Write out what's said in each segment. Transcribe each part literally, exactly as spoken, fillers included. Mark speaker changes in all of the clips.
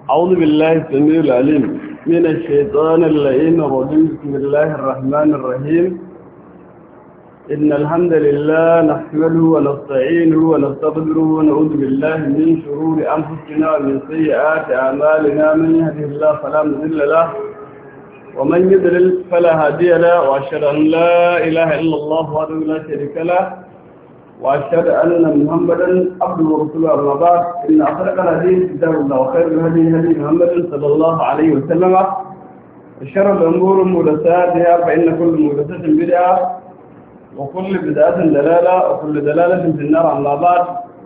Speaker 1: أعوذ بالله السميع العليم من الشيطان اللعين الرجيم. بسم الله الرحمن الرحيم. إن الحمد لله نحمده ونستعينه ونستغفره ونعوذ بالله من شرور أنفسنا ومن سيئات أعمالنا. من يهده الله فلا مضل له ومن يضلل فلا هادي له، وأشهد أن لا إله إلا الله وحده لا شريك له، وأشهد أن محمدا عبده ورسوله. أما بعد، إن أصدق الحديث كتاب الله، وخير الهدي هدي محمد صلى الله عليه وسلم، وشر الأمور محدثاتها، فإن كل محدثة بدعة وكل بدعة دلالة وكل دلالة في النار. أما بعد،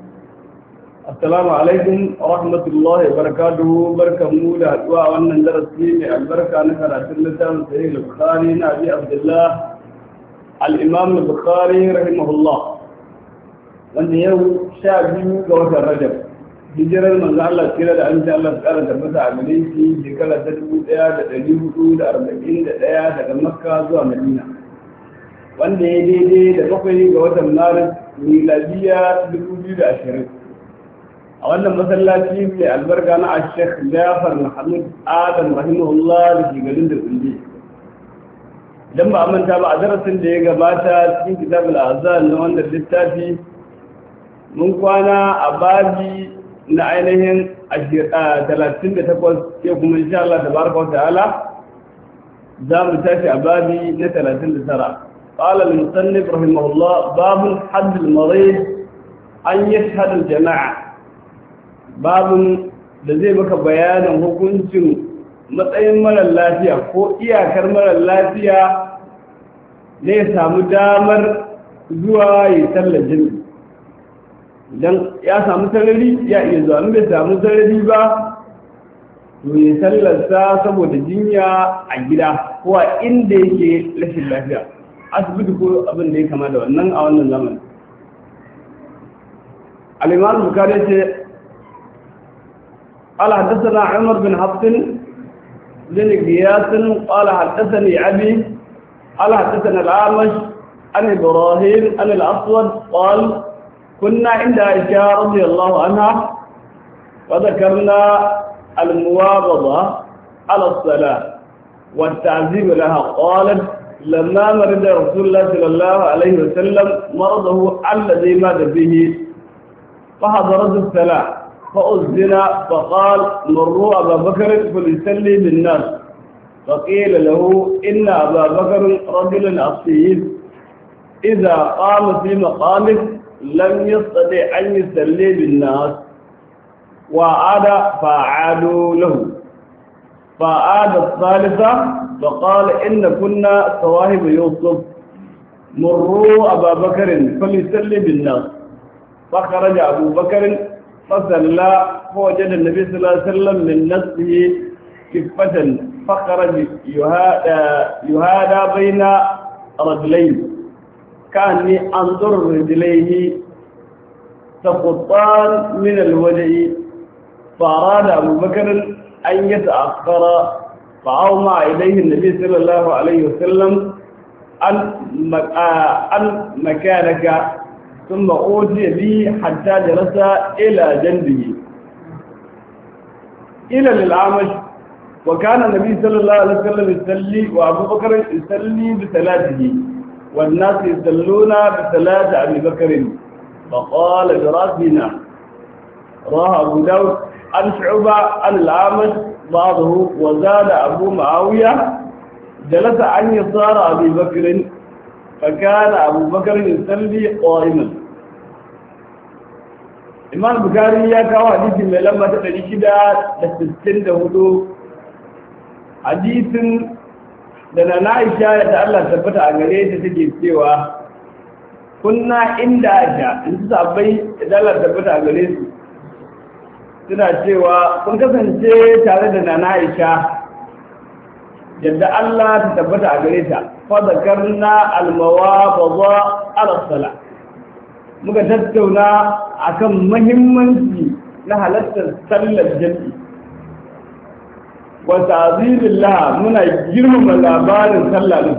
Speaker 1: السلام عليكم ورحمة الله وبركاته. بركة مولى أدواء وأن ندرس فيه البركة نفر أسلة سيد البخاري نبي عبد الله الإمام البخاري رحمه الله. wanda yau sha biyu ga watan Rajab, hijirar manzo Allah kira da an ta Allah tsara tabbata a gare shi shekara ta dubu ɗaya da ɗari hudu da arba'in da ɗaya daga Makka zuwa Madina, wanda ya daidai da bakwai ga watan Maris miladiya dubu biyu da ashirin. A wannan masallaci mai albarka na Sheikh Jafar Muhammad Adam rahimahullah da ke garin da tsulli. Idan ba a manta ba, a darasin da ya gabata cikin kitabul azan na wannan littafi, mun kwana a babi na ainihin talatin da takwas, ke kuma insha Allah tabaraka wa ta'ala za mu tashi a babi na talatin da tara. qala al-musannif rahimahullah, babun hadd al-marid an yashhad al-jama'a. babun da zai maka bayanin hukuncin matsayin marar lafiya ko iyakar marar lafiya ne ya samu damar zuwa yi sallar jami'i. idan ya samu sarari ya iya zuwa, in bai samu sarari ba to ya sallarsa saboda jinya a gida ko a inda yake rashin lafiya, asibiti ko abin da ya kama da wannan a wannan zamanin. al-Imam Bukhari ce قال حدثنا عمر بن حفص بن غياث قال حدثني أبي قال حدثنا الأعمش عن إبراهيم عن الأسود قال كنا عند عائشة رضي الله عنها وذكرنا المواظبة على الصلاة والتعذيب لها. قالت لما مرض رسول الله صلى الله عليه وسلم مرضه الذي مات به فحضرت الصلاة فأذن فقال مروا أبا بكر فليصلي بالناس، فقيل له إن أبا بكر رجل أصيل إذا قام في مقامه لم يستطع أن يصلي بالناس، وعاد فعادوا له. فعاد الثالثة فقال إن كنا صواهب يوسف مروا أبا بكر فليصلي بالناس. فخرج أبو بكر فصلى فوجد النبي صلى الله عليه وسلم من نفسه كفة، فخرج يهادى, يهادى بين رجلين كأني أنظر رجليه تخطان من الوجه. فأراد أبو بكر أن يتأخر فأومع إليه النبي صلى الله عليه وسلم عن مكانك، ثم أوتي به حتى جلس إلى جنبه. إلى للأعمش وكان النبي صلى الله عليه وسلم يصلي وأبو بكر يصلي بثلاثه والناس يصلون بصلاة أبي بكر، فقال براسنا. رواه أبو داود عن شعبة عن الأعمش بعضه، وزاد أبو معاوية جلس عن يسار أبي بكر فكان أبو بكر يصلي قائما. إمام البخاري يا كاو حديث من لما تدري كده تستند هدو حديث da na Aisha da Allah tabbata a gare ta take cewa kunna inda Aisha in su sabai da Allah tabbata a gare su suna cewa kun kasance tare da nana Aisha yadda Allah ta tabbata a gare ta, fa zakarna al-mawabadha ala salat, muka tattauna akan muhimmanci na halartar sallar jami'i wa ta'zimillah, muna girmama labarin sallah din.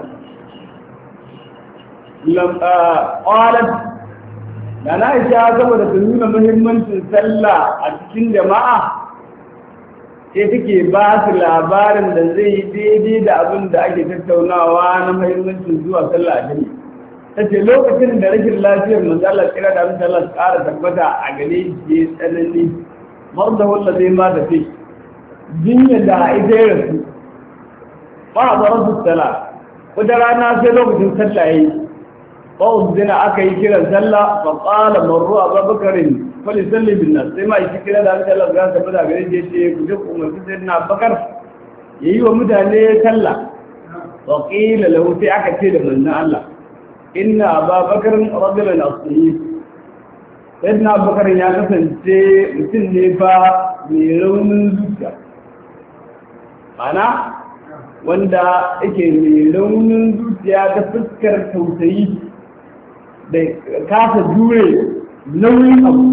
Speaker 1: lam qalat da na Aisha saboda ta nuna muhimmancin sallah a cikin jama'a sai take ba su labarin da zai yi daidai da abin da ake tattaunawa na muhimmancin zuwa sallah a jami'a. Ta ce lokacin da rashin lafiyar manzalar kira da abin sallah su ƙara tabbata a gare shi ya tsanani mar da wanda zai ma tafi jinya da ita ya rasu ba a zarar su sallah wata rana sai lokacin sallah ya yi ba zina aka yi kiran sallah ba ƙala marru a babakarin kwalli salli bin nan sai ma yi kira da abin sallah su ƙara tabbata a gare shi ya ce ku je ku umarci sai na bakar ya yi wa mutane sallah wa ƙila lahu sai aka ce da manzan Allah inna ababakar rajulan asiri yadda abubakar ya kasance mutum ne fa mai raunin zuciya mana wanda yake mai raunin zuciya ta fuskar tausayi da kasa jure nauyin abu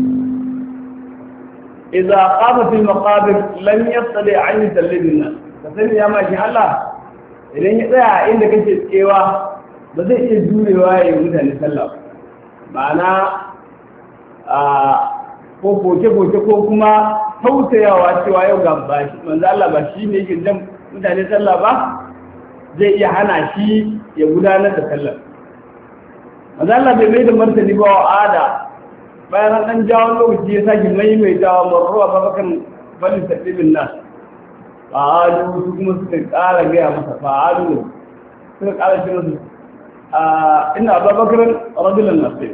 Speaker 1: idza qama fil maqabir lam yastali an yusallibina ka sani ya maki Allah idan ya tsaya inda kake tsewa ba zai iya jurewa ya yi mutane sallah ma'ana a ko koke-koke ko kuma tausayawa cewa yau ga ba shi manzo Allah ba shi ne yake jan mutane sallah ba zai iya hana shi ya gudanar da sallah manzo Allah bai mai da martani ba wa ada bayan an jawo lokaci ya sake maimaitawa marruwa babakan bani sabibin nas fa'alu su kuma suka ƙara gaya masa fa'alu suka ƙara shi masu ina abubakar rajulan nasir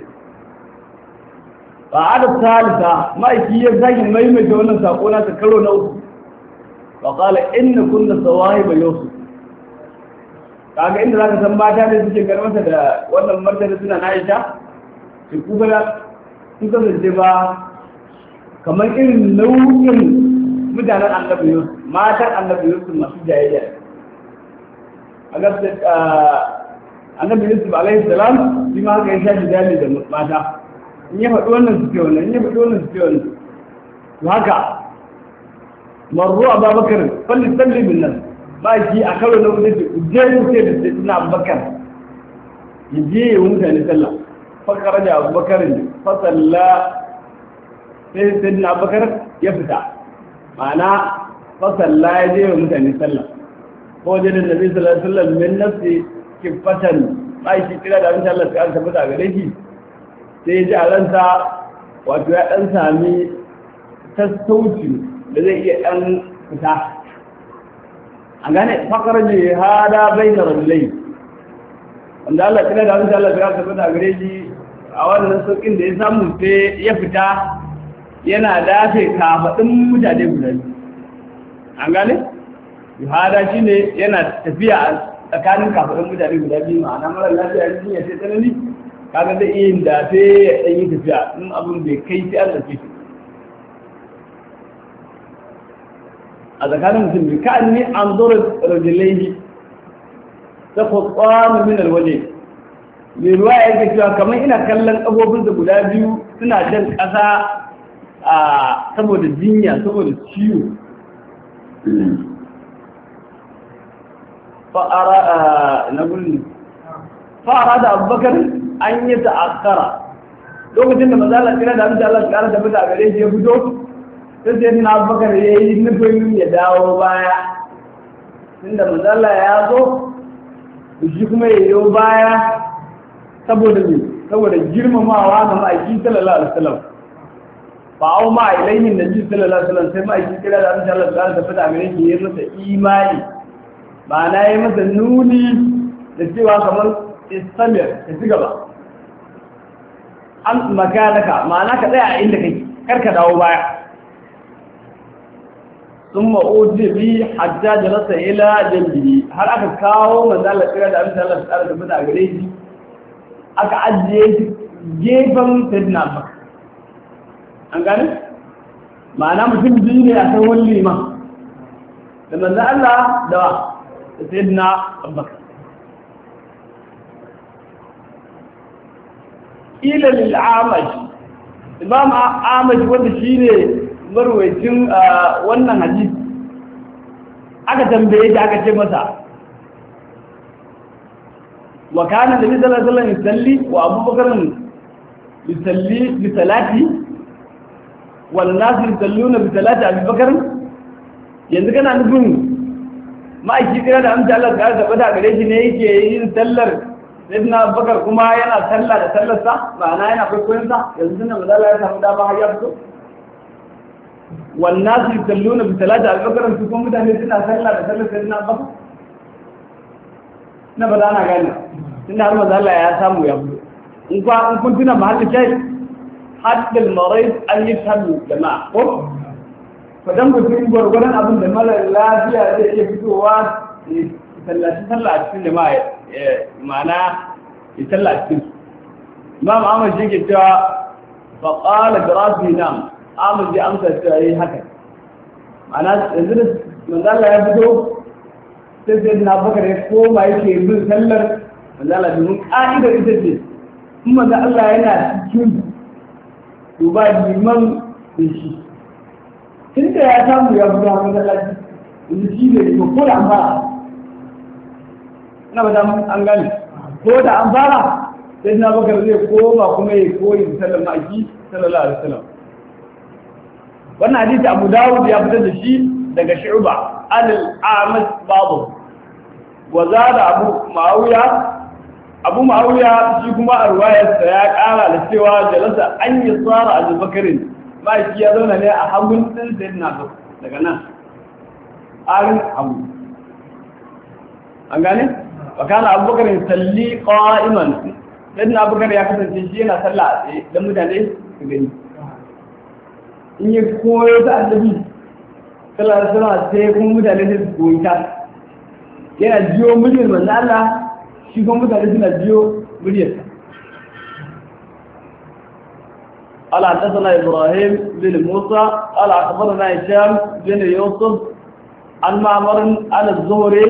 Speaker 1: ba da salisa ma'aiki ya zagi maimaita wannan sako na ta karo na uku ba kala inna kunna sawahi ba yusuf kaga inda zaka san mata ne suke garmata da wannan martani suna na Aisha su kuma sun kasance ba kamar irin nau'in mutanen annabi Yusuf matan annabi Yusuf masu jayayya a gaskiya annabi Yusuf alaihi salam shi ma haka ya shafi dali da mata in ya faɗi wannan suke wannan in ya faɗi wannan suke wannan to haka marru ababakar falli salli bin nan ba shi a karo na wuce ce je wuce da sai suna abubakar ya je ya mutane sallah fakara da abubakar ne fasalla sai sai na abubakar ya fita ma'ana fasalla ya je ya mutane sallah ko wajen da nabi sallallahu alaihi wasallam min nafsi kifatan ba shi kira da abin Allah sai an tabbata gare shi sai ya ji a ransa wato ya dan sami sassauci da zai iya dan fita an gane fakar jihada bai da rajulai wanda Allah kira da abin Allah sai an tabbata gare shi a wannan saukin da ya samu sai ya fita yana dafe kafaɗin mutane guda an gane jihada shine yana tafiya tsakanin kafaɗin mutane guda biyu ma'ana mara lafiya shi ya sai tsanani kaga zai iya yin dafe ya ɗan yi tafiya in abin bai kai sai an zafi shi a tsakanin mutum bai ka'an ni an zura rajulaihi ta kwakwano min alwaje mai ruwa ya yake cewa kamar ina kallon ƙafofinsa guda biyu suna jan ƙasa a saboda jinya saboda ciwo fa'ara na gulli fa'ara da abubakar an yi ta'akkara lokacin da mazala kira da abin da Allah ya kara tabbata a gare shi ya fito sai sai na abubakar ya yi nufin ya dawo baya tunda mazala ya zo shi kuma ya yi baya saboda ne saboda girmamawa ga ma'aiki sallallahu alaihi wasallam fa'au ma ilaihin nabi sallallahu alaihi wasallam sai ma'aiki kira da abin da Allah ya kara tabbata a gare shi ya masa imani ba na yi masa nuni da cewa kamar istamir ka ci gaba an makanaka ma'ana ka tsaya a inda kai karka dawo baya sun ma'uji bi hajja da rasa ila jambi har aka kawo manzalar tsira da abin da Allah tsara da fita a gare shi aka ajiye shi gefen sayyidina Abubakar an gane ma'ana mutum biyu ne a san wani liman da manzan Allah da sayyidina Abubakar ila lil amaj imam amaj wanda shine marwayacin wannan hadisi aka tambaye shi aka ce masa wa kana nabi sallallahu alaihi wasallam yusalli wa abubakar yusalli bi salati wal nas yusalluna bi salati abubakar yanzu kana nufin ma'aiki kira da amsa Allah ka tabbata gare shi ne yake yin sallar sayyidina Abubakar kuma yana sallah da sallarsa ma'ana yana kwaikwayon sa yanzu tunda manzo Allah ya samu dama har ya fito wannan su salluna bi salati Abubakar su kuma mutane suna sallah da sallar sayyidina Abubakar na ba na gane tunda har manzo Allah ya samu ya fito in kwa in kun tuna mahallin kai haddal marid an yashhadu jama'a ko fadan mutum gwargwaron abin da mara lafiya zai iya fitowa ya tallaci sallah a cikin jama'a ma'ana ya sallah a cikin imam ahmad shi ke cewa fa qala grafi nam ahmad zai amsa cewa yayi haka ma'ana yanzu da manzo Allah ya fito sai sai na bakar ya koma yake bin sallar manzo Allah domin ka'idar ita ce in manzo Allah yana cikin duba liman da shi tunda ya samu ya buga masallaci inda shi ne ko ko da an fara ina ba da an gani ko da an fara sai na bakar zai koma kuma ya koyi sallar ma'aiki sallallahu alaihi wasallam wannan hadisi Abu Dawud ya fitar da shi daga Shu'ba al-A'mash babu wa zada Abu Muawiya Abu Muawiya shi kuma a ruwayarsa ya kara da cewa jalasa an yi tsara Abu Bakarin ma'aiki ya zauna ne a hagun ɗin da yana daga nan arin hagu an gane? bakana abubakar yin salli ƙa'iman ɗin abubakar ya kasance shi yana sallah a tsaye don mutane su gani in yi koyo ta annabi sallah da sallah sai kuma mutane su koyi ta yana jiyo muryar manzo Allah shi kuma mutane suna jiyo muryarsa قال حدثنا إبراهيم بن موسى قال أخبرنا هشام بن يوسف عن معمر عن الزهري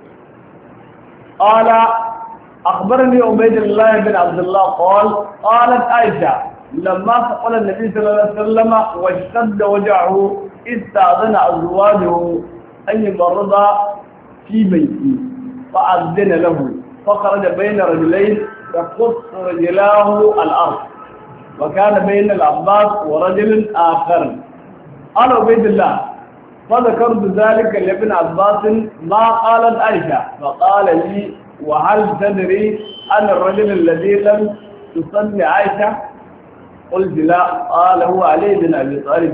Speaker 1: قال أخبرني عبيد الله بن عبد الله قال قالت عائشة لما سأل النبي صلى الله عليه وسلم واشتد وجعه استأذن أزواجه أن يمرض في بيتي فأذن له فخرج بين رجلين يقص رجلاه الأرض وكان بين العباس ورجل آخر قال عبيد الله فذكرت ذلك لابن عباس ما قالت عائشة فقال لي وهل تدري أن الرجل الذي لم تصلي عائشة قلت لا قال هو علي بن أبي طالب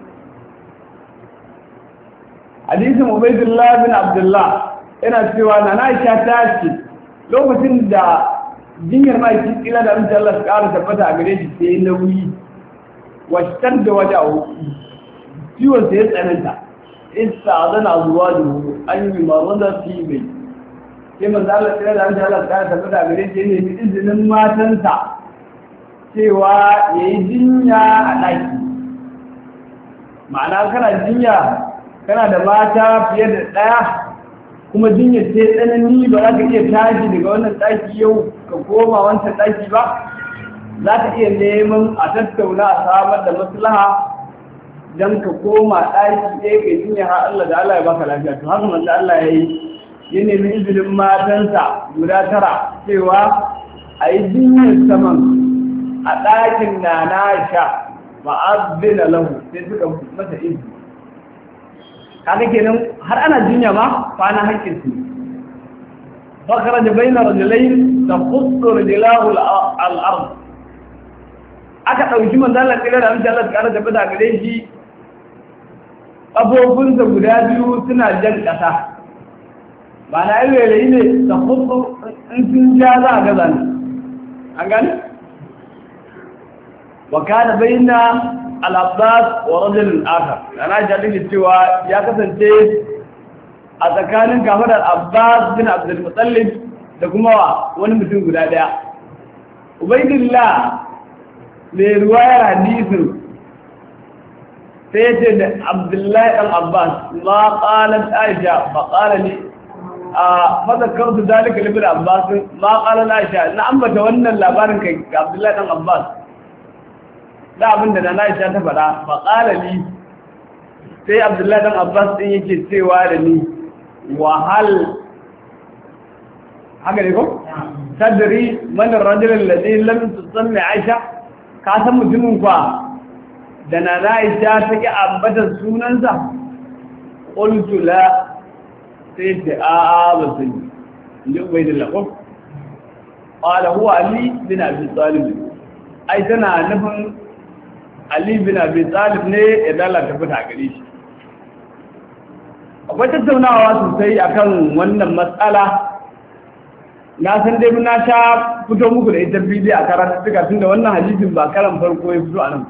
Speaker 1: حديث عبيد الله بن عبد الله ina cewa na Aisha ta ce lokacin da jinyar mai kila da amince Allah ya ƙara tabbata a gare shi sai nauyi washtar da wajahu ciwon sai ya tsananta istazana azwajuhu an yi marada fi bai sai manzo Allah kila da amince Allah ya ƙara tabbata a gare shi ne izinin matansa cewa yayi jinya a daki ma'ana kana jinya kana da mata fiye da daya kuma jinya ce tsanani ba za ka iya tashi daga wannan ɗaki yau ka koma wancan ɗaki ba za ka iya neman a tattauna a samar da maslaha don ka koma ɗaki ɗaya ka jinya har Allah da Allah ya baka lafiya to haka manzo Allah ya yi ya nemi izinin matansa guda tara cewa a yi jinyar saman a ɗakin na na sha ma'azina lahu sai suka masa izini kaga kenan har ana jinya ma fa ana hakkin su fakara da bayna rajulayn taqussu rajlahu al-ard aka dauki manzo Allah kira da insha Allah ta da bada gare shi abobin da guda biyu suna jan kasa ba na ayyele ne taqussu in sun ja za ga zan an gane wa kana bayna al-Abbas wa rajul akhar ana jadin cewa ya kasance a tsakanin kafadar Abbas bin Abdul Muttalib da kuma wani mutum guda daya Ubaydillah mai ruwayar hadisin sai ce da Abdullahi dan Abbas ma qalat Aisha fa qala li a fadakartu dalika li ibn Abbas ma qalat Aisha na ambata wannan labarin kai ga Abdullahi dan Abbas da abinda da na Aisha ta faɗa fa qala li sai Abdullahi dan Abbas din yake cewa da ni wa hal haka ne ko tadri man ar-rajul alladhi lam tusammi Aisha ka san mutumin kwa da na Aisha take ambata sunansa qultu la sai ta a ba sani inda ubaydullah ko qala huwa ali bin abi talib ai tana nufin ali bin abi talib ne idan Allah ta fita gare shi. Akwai tattaunawa sosai akan wannan matsala, na san dai na sha fito muku da ita fili a karatu suka tun da wannan hadisin ba karan farko ya fito a nan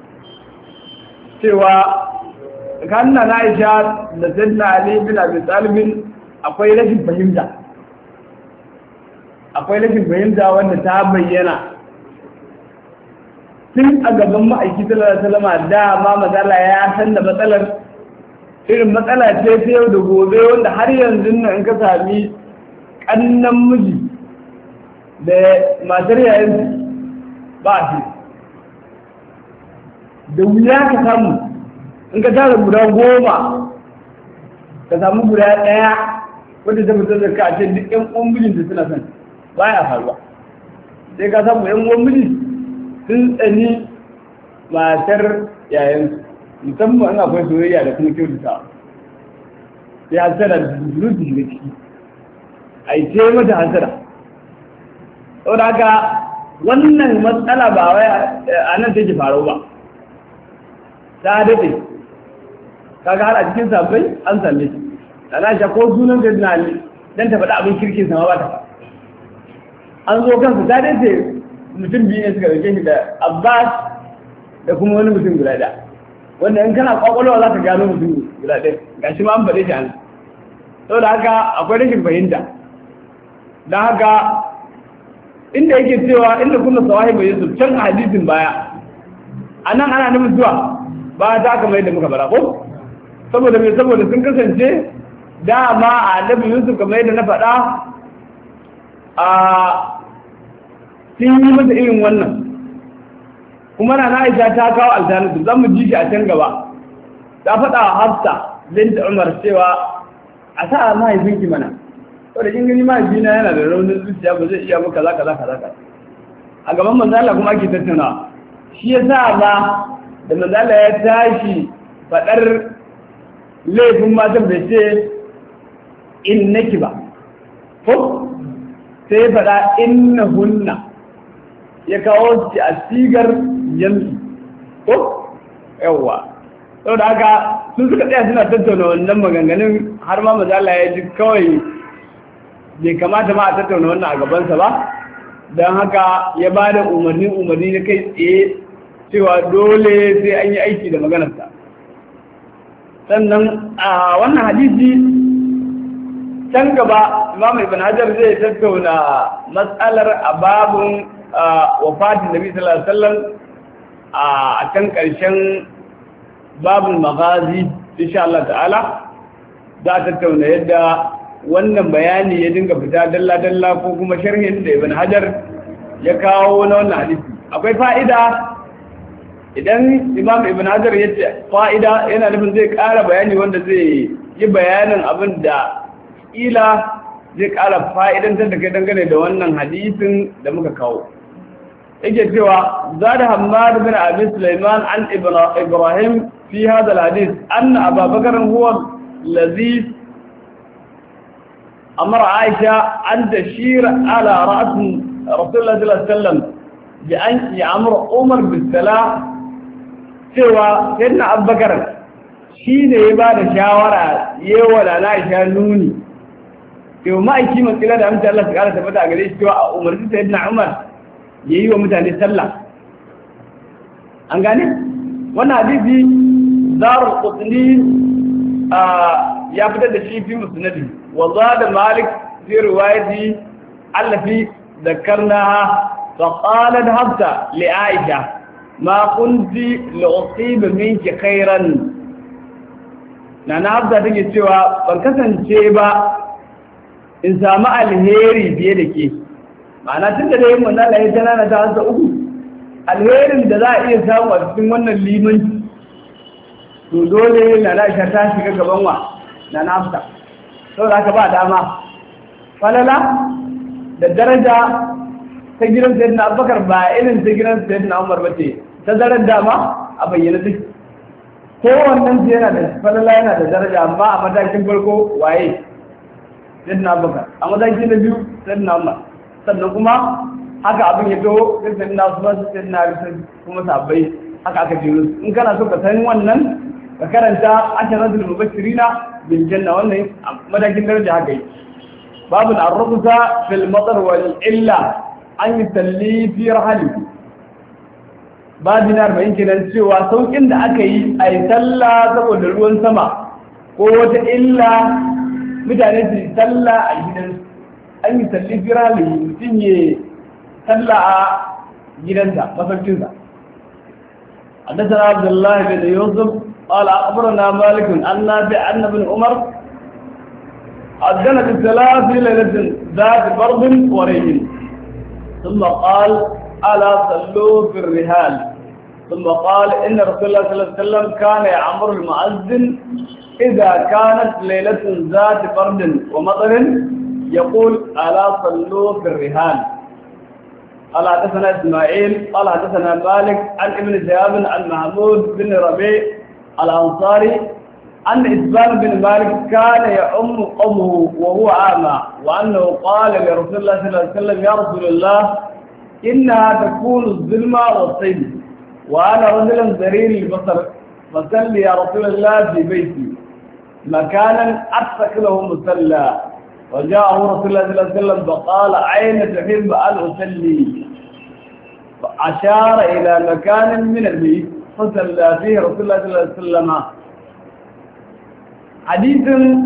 Speaker 1: cewa kanna na Aisha da Sayyidina Ali bin Abi Talib akwai rashin fahimta akwai rashin fahimta wanda ta bayyana tun a gaban ma'aiki sallallahu alaihi wasallam da ma matsala ya san da matsalar irin matsala ce ta yau da gobe wanda har yanzu nan in ka sami kannan miji da matar yayin ba shi da wuya ka samu in ka tara guda goma ka samu guda ɗaya wadda ta fitar da ka ce duk ƴan uwan mijinta suna son baya faruwa sai ka samu ƴan uwan miji sun tsani matar yayin musamman in akwai soyayya da kuma kyautata sai hasara da zurutu da ciki a yi ce mata hasara saboda haka wannan matsala ba wai a nan take faru ba ta daɗe kaga har a cikin sabbai an same shi da na sha ko sunan da na ne don ta faɗa abin kirkin sama ba ta an zo kansu ta daɗe mutum biyu ne suka ɗauke shi da abbas da kuma wani mutum guda ɗaya wanda in kana kwakwalwa za ka gano mutum guda ɗaya ga shi ma an faɗe shi an sau da haka akwai rashin fahimta don haka inda yake cewa inda kuna sawahi bai yusuf can a hadisin baya a nan ana nufin zuwa ba ta aka mai da muka bara ko saboda mai saboda sun kasance dama a annabi yusuf kamar yadda na faɗa a sun yi masa irin wannan kuma na Aisha ta kawo alternative zan mu ji shi a can gaba ta faɗa wa Hafsa binti Umar cewa a sa mahaifinki mana saboda kin gani mahaifina yana da raunin zuciya ba zai iya maka kaza kaza kaza a gaban manzo Allah kuma ake tattauna shi yasa ba da manzo Allah ya tashi faɗar laifin matan bai ce innaki ba ko sai ya faɗa innahunna ya kawo shi a sigar yanzu ko yawwa saboda haka sun suka tsaya suna tattauna wannan maganganun har ma mazala ya ji kawai bai kamata ma a tattauna wannan a gabansa ba don haka ya ba da umarni umarni na kai tsaye cewa dole sai an yi aiki da maganarsa. Sannan a wannan hadisi can gaba Imam Ibn Hajar zai tattauna matsalar a babun wafatin Nabi sallallahu alaihi wasallam a can ƙarshen babun maghazi insha Allah ta'ala za a tattauna yadda wannan bayani ya dinga fita dalla-dalla ko kuma sharhin da Ibn Hajar ya kawo na wannan hadisi. Akwai fa'ida idan Imam Ibn Hajar ya ce fa'ida yana nufin zai ƙara bayani wanda zai yi bayanin abin da ƙila zai ƙara fa'idantar da kai dangane da wannan hadisin da muka kawo. Yake cewa za da Hammad bin Abi Sulaiman an Ibrahim fi hada al-hadis anna Abu Bakr huwa allazi amara Aisha an tashir ala ra's Rasulullah sallallahu alaihi wasallam bi an ya'mur Umar bis salah cewa sayyidina Abu Bakr shine ya bada shawara yewa da Aisha nuni to ma'aiki matsala da amince Allah ta kara tabbata a gare shi cewa a umarci sayyidina Umar yayi wa mutane sallah an gane wannan hadisi Darul Qutni ya fitar da shi fi musnadi wa zada Malik fi riwayati allati ذكرناها فقالت حفصة لعائشة ما كنت لأصيب منك خيرا نانا حفصة تجي سوى فانكسن شيبا إن سامع الهيري بيدك معنى تنجد يوم أن الله يتنانا تحسى أبو الهيري دلائي سامع تسمونا الليمن تدولي نانا شتاشي كبنوا نانا حفصة سوى ذاك بعد أما فللا da daraja ta gidan sayyidina Abubakar ba irin ta gidan sayyidina Umar bace ta darajar dama a bayyana take kowannen su yana da falala yana da daraja amma a matakin farko waye sayyidina Abubakar a matakin na biyu sayyidina Umar sannan kuma haka abin ya taho sayyidina Usman sayyidina Ali kuma sahabbai haka aka jiro in kana so ka san wannan ka karanta asharatul mubashirina bil janna wannan matakin daraja haka yi babu al-rukhsa fil matar wal illa an yusalli fi rahli babu na arba'in kenan cewa saukin da aka yi a yi sallah saboda ruwan sama ko wata illa mutane su yi sallah a gidan an yi salli fi rahli mutum ya sallah a gidansa masaukinsa حدثنا عبد الله بن يوسف قال أخبرنا مالك عن نافع أن ابن عمر أذن بالثلاث ليلة ذات برد وريح ثم قال ألا صلوا في الرحال ثم قال إن رسول الله صلى الله عليه وسلم كان يأمر المؤذن إذا كانت ليلة ذات برد ومطر يقول ألا صلوا في الرحال. قال حدثنا إسماعيل قال حدثنا مالك عن ابن شهاب عن محمود بن ربيع الأنصاري أن إسبان بن مالك كان يؤم قومه وهو أعمى وأنه قال لرسول الله صلى الله عليه وسلم يا رسول الله إنها تكون الظلمة والصيد وأنا رجل ذرير البصر فصل يا رسول الله في بيتي مكانا أترك له مسلى وجاءه رسول الله صلى الله عليه وسلم فقال أين تحب أن أصلي فأشار إلى مكان من البيت فصلى فيه رسول الله صلى الله عليه وسلم. حديث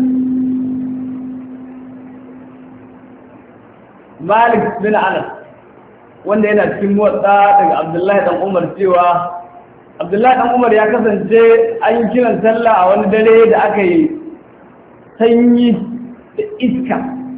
Speaker 1: مالك بن أنس wanda yana cikin motsa daga Abdullahi dan Umar cewa Abdullahi dan Umar ya kasance an yi kiran sallah a wani dare da aka yi sanyi da iska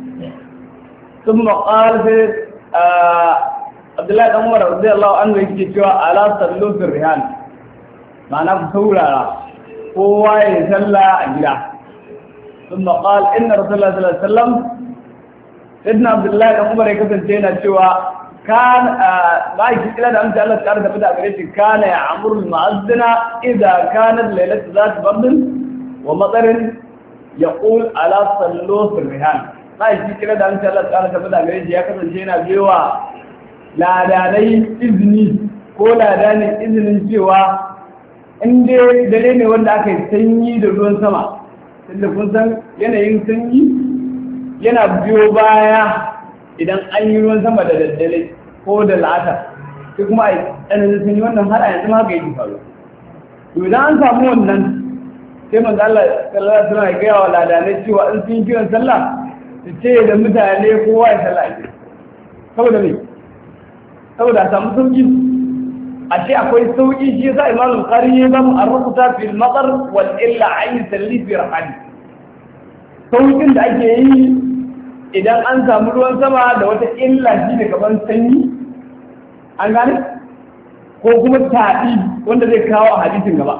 Speaker 1: sun maƙal sai Abdullahi dan Umar radiyallahu anhu yake cewa ala sallu fi rihal ma'ana ku saurara kowa ya sallah a gida sun maƙal inna rasulullah sallallahu alaihi wasallam sayyidina Abdullahi dan Umar ya kasance yana cewa كان ما يقول أن أنت الله تعالى تبدأ بريش كان يعمر المؤذن إذا كانت ليلة ذات برد ومطر يقول ألا صلوا في الرهان ما يقول أن أنت الله تعالى تبدأ بريش يا كذا جينا بيوا لا داني إذني كولا داني إذن بيوا عندي دليل ولا أكيد سني دون سما اللي كنت ينا ينسني ينا بيوا بايا idan an yi ruwan sama da daddare ko da la'ata sai kuma a tsananin sun yi wannan har a yanzu ma ga yi faru to idan an samu wannan sai manzo Allah sallallahu alaihi wasallam ya gaya wa ladanai cewa in sun kiran sallah su ce da mutane kowa ya sallah ne saboda me saboda a samu sauki a ce akwai sauki shi yasa Imam Bukhari ya zama ar-rukhsa fil matar wal illa ayn salli fi rahali saukin da ake yi idan an samu ruwan sama da wata illa shi da gaban sanyi an gane ko kuma taɗi wanda zai kawo a hadisin gaba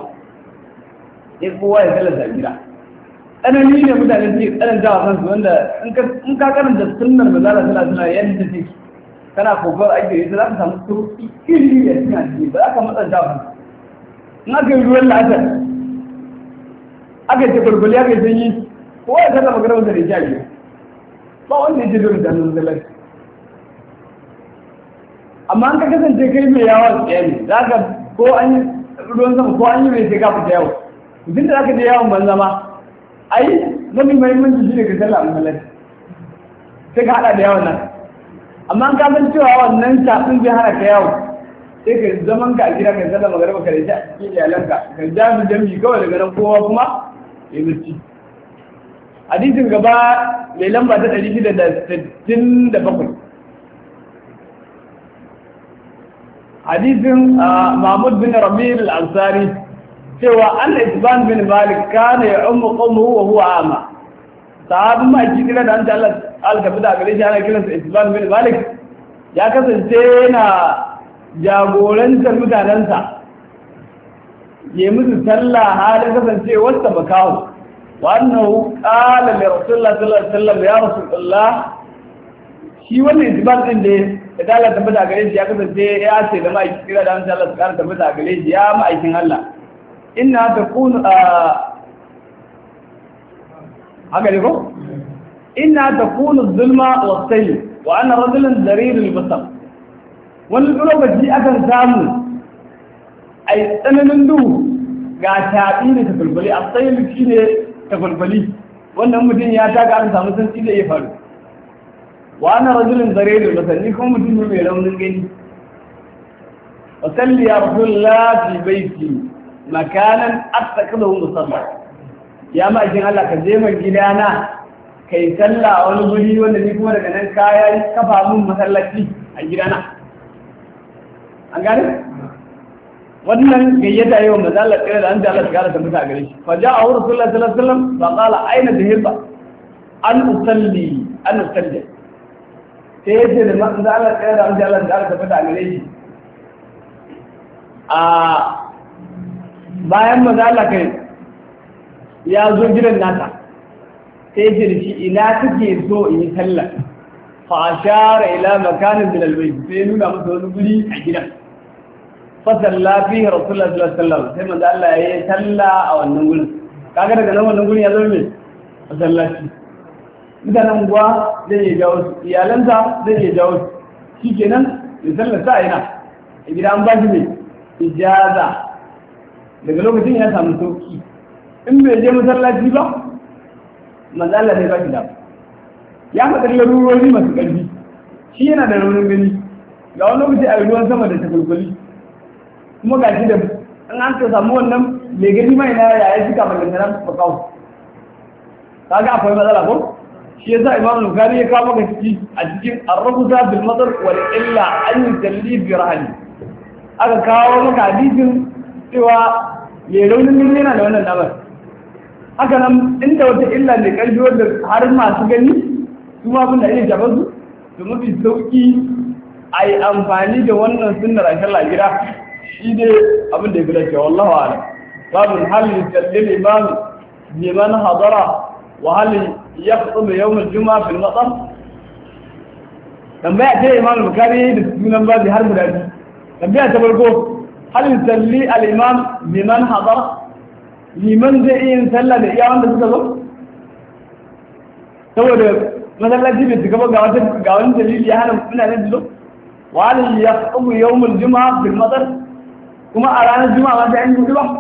Speaker 1: ya kowa ya zala gida tsanani ne mutane suke tsananta wa kansu wanda in ka karanta sunnar da zara suna suna yadda take kana kokar ake yi za ka samu sauki iri da suna ciki ba za ka matsanta wa kansu in aka yi ruwan la'asar aka ce gwargwali aka yi sanyi kowa ya zala magana wanda da ya sha ba wanda ya ce dole da hannun zalar amma an ka kasance kai mai yawon tsaye ne za ka ko an yi ruwan sama ko an yi mai sai ka fita yawo mutum da za ka je yawon ban zama ai mafi mahimmanci shi ne ka sallah a zalar sai ka hada da yawon nan amma an ka san cewa wannan shafin zai hana ka yawo sai ka zaman ka a gida ka sallah magana ka da shi a cikin iyalanka ka jami jami kawai daga nan kowa kuma ya yi hadisin gaba mai lamba ta ɗari shida da sittin da bakwai hadisin mahmud bin ramil al-ansari cewa an isban bin malik kana ya ummu qawmuhu wa huwa ama sahabin ma ki kira da an ta Allah alka da gare shi ana kiransa isban bin malik ya kasance yana jagorantar mutanensa ya musu sallah halin kasance wasta makawo وأنه قال لرسول الله صلى الله عليه وسلم يا رسول الله shi wannan itibar din da ya Allah tabbata gare shi ya kasance ya ce da ma'aikin kira da Allah Allah su kara tabbata gare shi ya ma'aikin Allah inna takunu haka ne ko inna takunu zulma wa sayl wa ana rajulun darir al-basar wani lokaci akan samu ai tsananin duhu ga tabi ne tafulfuli a sayl shine tafulfuli wannan mutum ya taka an samu santi da ya faru wa ana rajulun darir al-basar ni kuma mutum ne mai raunin gani wa salli ya rasulullah fi baiti makanan attakalahu musalla ya ma jin Allah ka je mai gidana kai salla a wani guri wanda ni kuma daga nan kaya kafa mun masallaci a gidana an gane wannan gayyata yau manzo Allah tsira da anda Allah ya tabbata a gare shi fa ja'a rasulullah sallallahu alaihi wasallam fa qala aina dhahaba an usalli an usalli sai yace da manzo Allah tsira da anda Allah ya tabbata a gare shi a bayan maza Allah kai ya zo gidan nasa sai ce da shi ina kake so in yi sallah fa ashara ila makanin min albayt sai nuna masa wani guri a gidan fa salla fihi rasulullah sallallahu alaihi wasallam sai maza Allah ya yi sallah a wannan gurin kaga daga nan wannan gurin ya zama mai masallaci mutanen unguwa zai iya jawo iyalansa zai iya jawo shikenan ya sallar sa ina a gida an ba shi mai ijaza daga lokacin ya samu sauki in bai je masallaci ba manzo Allah ne ba shi da ya fadar larurori masu ƙarfi shi yana da raunin gani ga wani lokaci a ruwan sama da takulkuli kuma ga shi da in an ka samu wannan mai gani mai na yaya shi kafin da sanar ba kawo kaga akwai matsala ko shi yasa Imam Bukhari ya kawo maka ciki a cikin ar-rukhsa bil madar wal illa an yusalli bi rahli aka kawo maka hadisin cewa mai raunin gani yana da wannan damar haka nan inda wata illa mai ƙarfi wanda har masu gani su ma suna iya shafa su da mafi sauƙi a yi amfani da wannan sunnar a shalla gida shi ne abin da ya fi dacewa wallahu ala babu hali sallin imam liman hadara wa hali ya fi mai yawon juma'a fil matsar tambaya ce imam bukari da sunan babu har guda biyu tambaya ta farko hal yusalli al-imam liman hadara liman zai iya sallah da iya wanda suka zo saboda masallaci bai tuka ba ga wata ga wani dalili ya hana mutane su zo wa hal yaqum yawm al-jum'a bil madar kuma a ranar juma'a ma sai an yi ruwa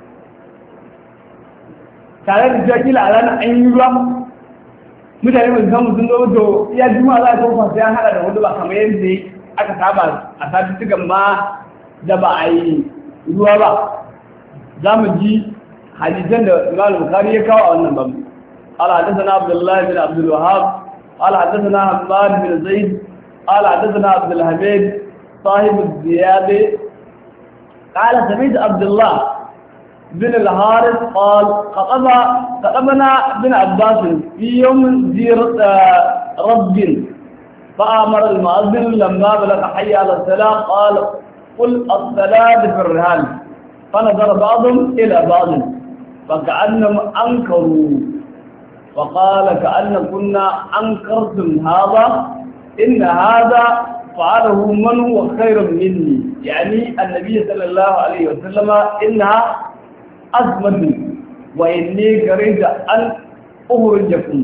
Speaker 1: tare da cewa kila a ranar an yi ruwa mutane ba su samu sun zo to iya juma'a za a tofa sai an hada da wani ba kamar yadda aka saba a sati tukan ma da ba a yi ruwa ba za mu ji hadisan da Imam Bukhari ya kawo a wannan babu قال حدثنا عبد الله بن عبد الوهاب قال حدثنا حماد بن زيد قال حدثنا عبد الحميد صاحب الزياد قال سمعت عبد الله بن الحارث قال خطب خطبنا ابن عباس في يوم ذي رب فأمر المؤذن لما بلغ حي على الصلاة قال قل الصلاة في الرهان فنظر بعضهم إلى بعض فكأنهم أنكروا وقال كأن كنا أنكرتم هذا إن هذا فعله من هو خير مني يعني النبي صلى الله عليه وسلم إنها أزمة وإني كرهت أن أخرجكم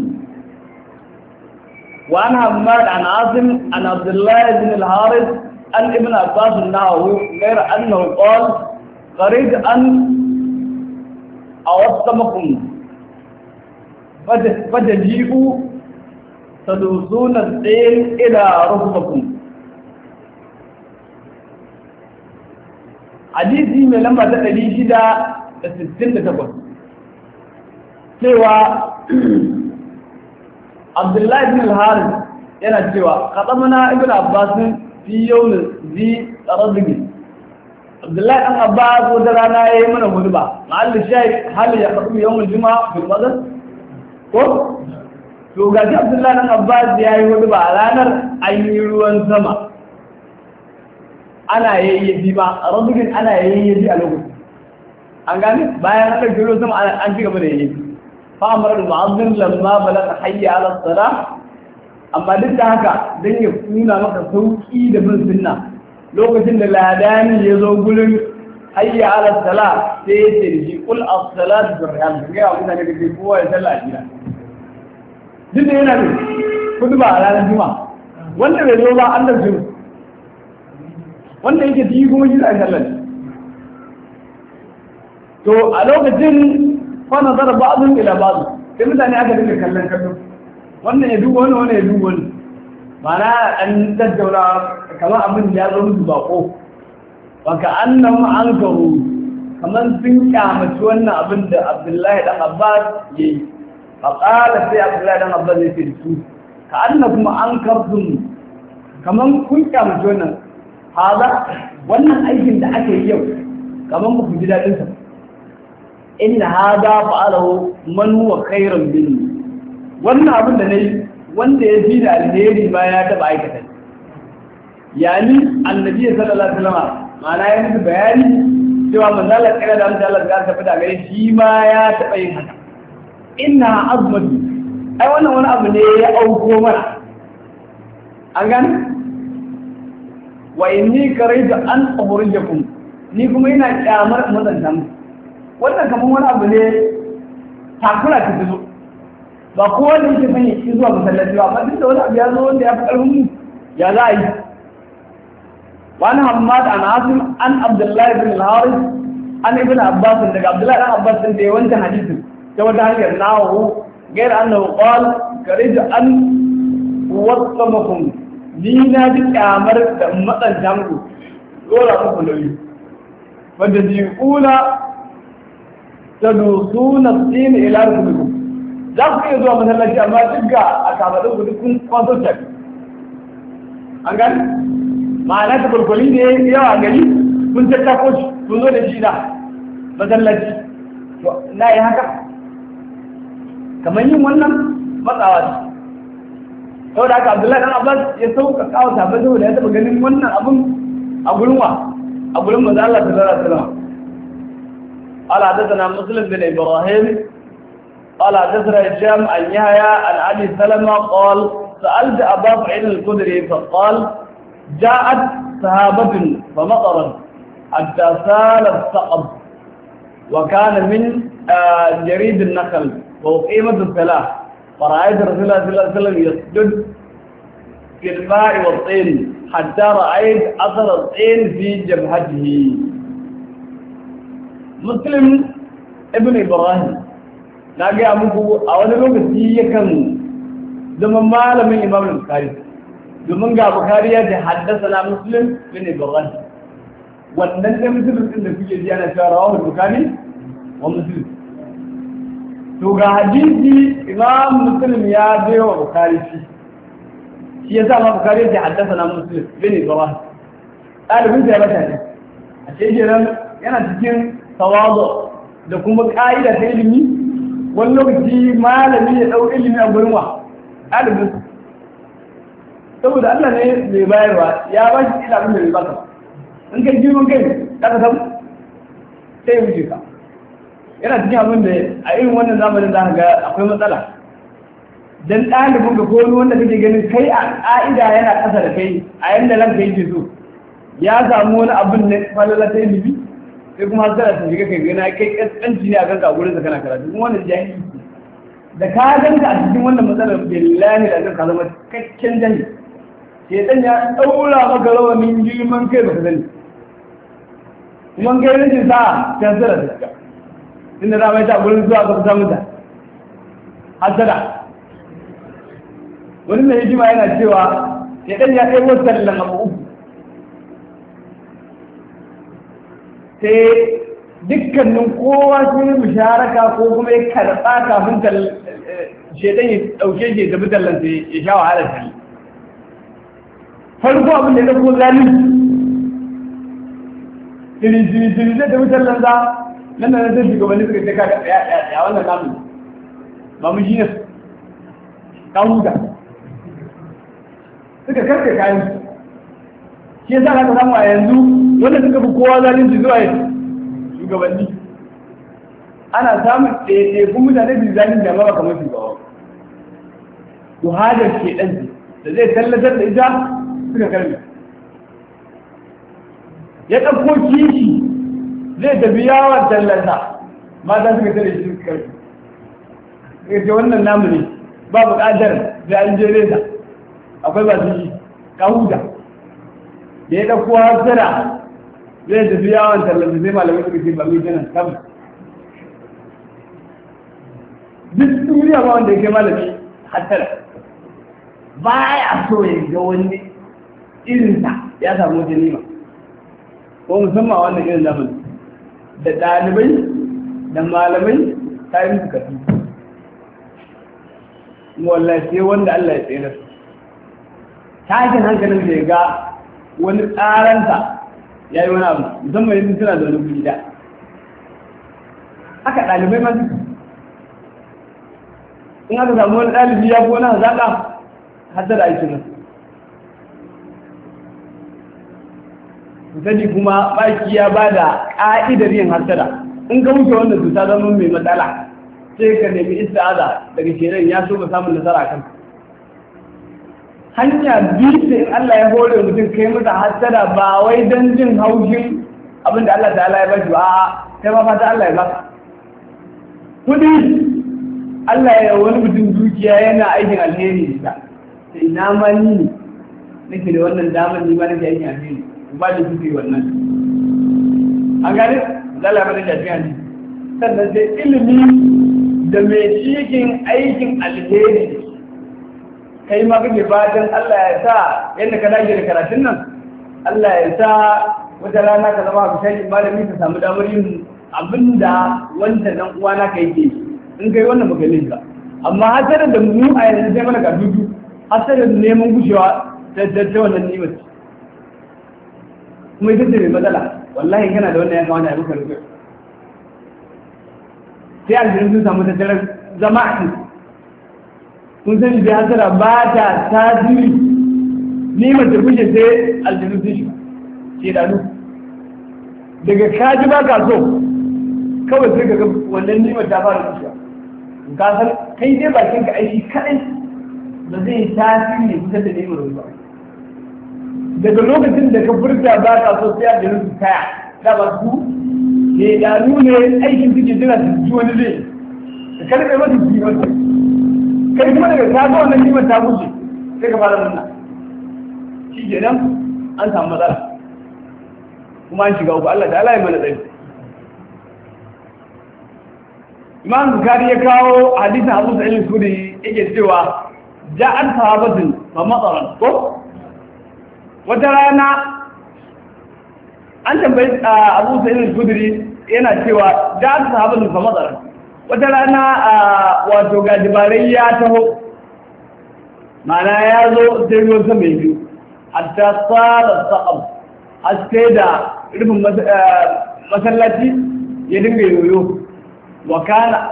Speaker 1: وعن حماد عن عاصم عن عبد الله بن الحارث عن ابن عباس نحوه غير أنه قال كرهت أن أوصمكم فتجيئوا تدوسون الدين إلى ركبكم حديثي من لما تقلي شدا الستين تقول سوى عبد الله بن الحارث yana cewa katamana ibn abbas fi yawm zi radbi abdullahi dan abbas wata rana yayi mana hudba ma'al shaykh hal ya khutbu yawm al-jum'a bil madar ko to ga abdullahi dan abbas yayi hudba a ranar ayi ruwan sama ana yayyafi ba radbin ana yayyafi a lokacin an gane bayan an dauki ruwan sama an ci gaba da yayyafi fa amara al-mu'azzin lamma balagha hayya ala as-salah amma duk da haka don ya nuna maka sauki da bin sunna lokacin da ladani ya zo gurin hayya ala salat sai ya ce shi kul as-salatu bir rihal ga ya mutane da kowa ya sallah a gida duk da yana ne kudu ba a ranar juma'a wanda bai zo ba an da juma wanda yake ji kuma shi a sallar to a lokacin fa nazara ba'dun ila ba'd sai mutane aka dinga kallon kallo wannan ya duba wani wannan ya duba wani mana an daddaura kamar abin ya zo musu bako baka annan an garu kamar sun kyamaci wannan abin da Abdullahi dan Abbas yayi fa qala sai Abdullahi dan Abbas ya ce su ka annakum an kartum kamar kun kyamaci wannan haza wannan aikin da aka yi yau kamar ba ku ji dadin sa inna hada fa'alahu man huwa khairan minni wannan abin da nayi wanda ya fi da alheri ba ya taba aikata yani annabi sallallahu alaihi wasallam ma'ana ya musu bayani cewa manzo Allah tsira da Allah Allah ya tafi da gare shi ma ya taba yin haka inna azmatu ai wannan wani abu ne ya auko mana an gane wa inni karaitu an ukhrijakum ni kuma ina kyamar mazanta mu wannan kaman wani abu ne takura ta zo ba kowa da yake sanya shi zuwa masallaci ba amma duk da wani abu ya zo wanda ya fi ƙarfin mu ya za a yi wani hamad an asim an abdullahi bin al-haris an ibn abbas daga abdullahi dan abbas din da ya wancan hadisin ta wata hanyar nawo gair annahu qala kariju an wasamakum ni na ji kyamar da matsanta muku dora muku nauyi wanda ji kula tadusuna sin ila rukubikum za ku iya zuwa masallaci amma duk ga a kamadin ku duk kun kwaso tafi an gani ma'ana ta kwalkwali ne yawa gari kun tattako shi kun zo da shi da masallaci na yi haka kamar yin wannan matsawa ce sau da haka abdullahi dan abbas ya sauka kawo tafi saboda ya taɓa ganin wannan abin a gurin wa a gurin maza Allah ta zara salama قال حدثنا مسلم بن ابراهيم قال حدثنا هشام عن يحيى عن ابي سلمة قال سألت أبا سعيد الخدري فقال جاءت سحابة فمطرت حتى سال الثقب وكان من جريد النخل وأقيمت الصلاة فرأيت رسول الله صلى الله عليه وسلم يسجد في الماء والطين حتى رأيت أثر الطين في جبهته. مسلم ابن إبراهيم na gaya muku a wani lokaci yakan zama malamin imam al-bukhari domin ga bukhari ya ce haddasa na muslim bin ibrahim wannan ne muslim din da kuke ji ana cewa rawahu bukhari wa muslim to ga hadisi imam muslim ya bayo wa bukhari shi shi yasa ma bukhari ya ce haddasa na muslim bin ibrahim dalibin da ya bata ne a cikin yana cikin tawadu da kuma ka'ida ta ilimi wani lokaci malami ya ɗau ilimi a gurin wa ɗalibin saboda Allah ne mai bayarwa ya ba shi ilimin da bai baka in kai girman kai ka ka samu sai ya wuce ka yana cikin abin da a irin wannan zamanin za ka ga akwai matsala dan ɗalibin ka ko wani wanda kake ganin kai a ƙa'ida yana ƙasa da kai a yanda ranka yake so ya samu wani abin ne falala ta ilimi sai kuma hasara ta shiga kai gana kai kaskanci ne a kanka a gurin sa kana karatu kuma wannan jahili da ka ganka a cikin wannan matsalar billahi da zan ka zama cikakken jahili shedan ya daura maka rawanin girman kai baka sani kuma kai rashin sa ta hasara ta shiga inda za mai ta gurin zuwa ka samu ta hasara wani mai hikima yana cewa shedan ya kai wasu tallan abu uku sai dukkanin kowa sai musharaka ko kuma ya karɓa kafin shaidan ya ɗauke shi ya tafi tallan sai ya sha wahalar talli farko abin da ya ɗauko zalim tiri tiri tiri zai tafi tallan za nan da nan sai shugabanni suka ce kaga ɗaya ɗaya ɗaya wannan namu ba mu shi ne ka huta suka karfe kayan shi yasa ka samu a yanzu wanda suka fi kowa zalunci zuwa yanzu shugabanni ana samun ɗaiɗaikun mutane da zalunci da ba kamar shugaba to hajar ke ɗan da zai tallatar da ita suka karbe ya ɗauko kishi zai tafi yawon tallata mata suka tare shi suka karfi ya ce wannan namu ne ba buƙatar da an je nesa akwai ba su yi kahuda da ya ɗauko hasira zai tafi yawon tallata sai malamai suka ce ba mai jinan kam duk duniya ba wanda ya kai malami hasira ba ya so ya ga wani irinsa ya samu wata nima ko musamman wannan irin zamani da ɗalibai da malamai ta yi musu kafi wallahi sai wanda Allah ya tsere su tashin hankalin da ya ga wani tsaranta ya yi wani abu musamman yanzu suna da wani gida haka ɗalibai ma su in aka samu wani ɗalibi ya fi wani hazaƙa hasada aiki nan sani kuma baki ya ba da ƙa'idar yin hasada in ka wuce wannan cuta zama mai matsala sai ka nemi ista'aza daga shirin ya so ka samun nasara kan hanya biyu sai in Allah ya hore mutum kai masa hasada ba wai don jin haushin abinda Allah ta'ala ya bashi ba sai ma fata Allah ya baka kudi Allah ya wani mutum dukiya yana aikin alheri da sai ina ma ni nake da wannan damar ni ma nake aikin alheri ba da kuke wannan an gane lalama da jafiya ne sannan sai ilimi da mai cikin aikin alheri kai ma kake fatan Allah ya sa yadda ka dage da karatun nan Allah ya sa wata rana ka zama bishakin malami ka samu damar yin abinda wanda dan uwana ka yake in kai wannan magalin ka amma hasarar da mu a yanzu sai mana ka dudu hasarar neman gushewa ta wannan nimar kuma ita ce mai matsala wallahi kana da wannan ya kamata a rufe rufe sai aljihun sun samu tattarar zama a kun sani da hasara ba ta tasiri ni mace kushe sai aljihun sun shi ke danu daga kaji ba ka so kawai sai ga wannan nimar ta fara kushewa ka san kai dai bakin ka aiki kaɗai ba zai tasiri ne kusa da nimar ba daga lokacin da ka furta ba ka so sai a da su kaya da ba su ke danu ne aikin suke jira su ji wani zai ka karɓe masu ji wata kai kuma daga ka ga wannan kimar ta bushe sai ka fara nuna shi ke nan an samu matsala kuma an shiga uku Allah ta Allah ya mana tsaye Imam Bukhari ya kawo hadisin Abu Sa'id al-Khudri yake cewa ja'al sahabatin fa mataran ko wata rana an tambayi Abu Sa'id al-Khudri yana cewa da sahabban fa madara wata rana wato ga dibarai ya taho mana ya zo sai ruwan sama ya biyu hatta tsara saqab haske da rufin masallaci ya dinga yoyo wa kana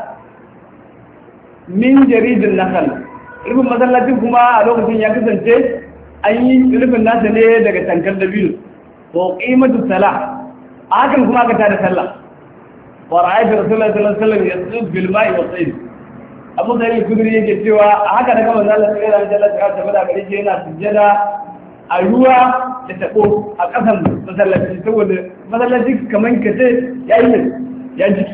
Speaker 1: min jaridin nakal rufin masallacin kuma a lokacin ya kasance an yi rufin nasa ne daga tankar da biyu ko ƙimatu sala a hakan kuma aka tada sallah wa ra'aytu rasulullahi sallallahu alaihi wasallam yasjud bil ma'i wa tayyib abu da yake kudiri yake cewa a haka da kamar Allah sai ran Allah ta tabbata gare shi yana sujjada a ruwa da tabo a kasan masallaci saboda masallaci kaman kace yayi ne ya jiki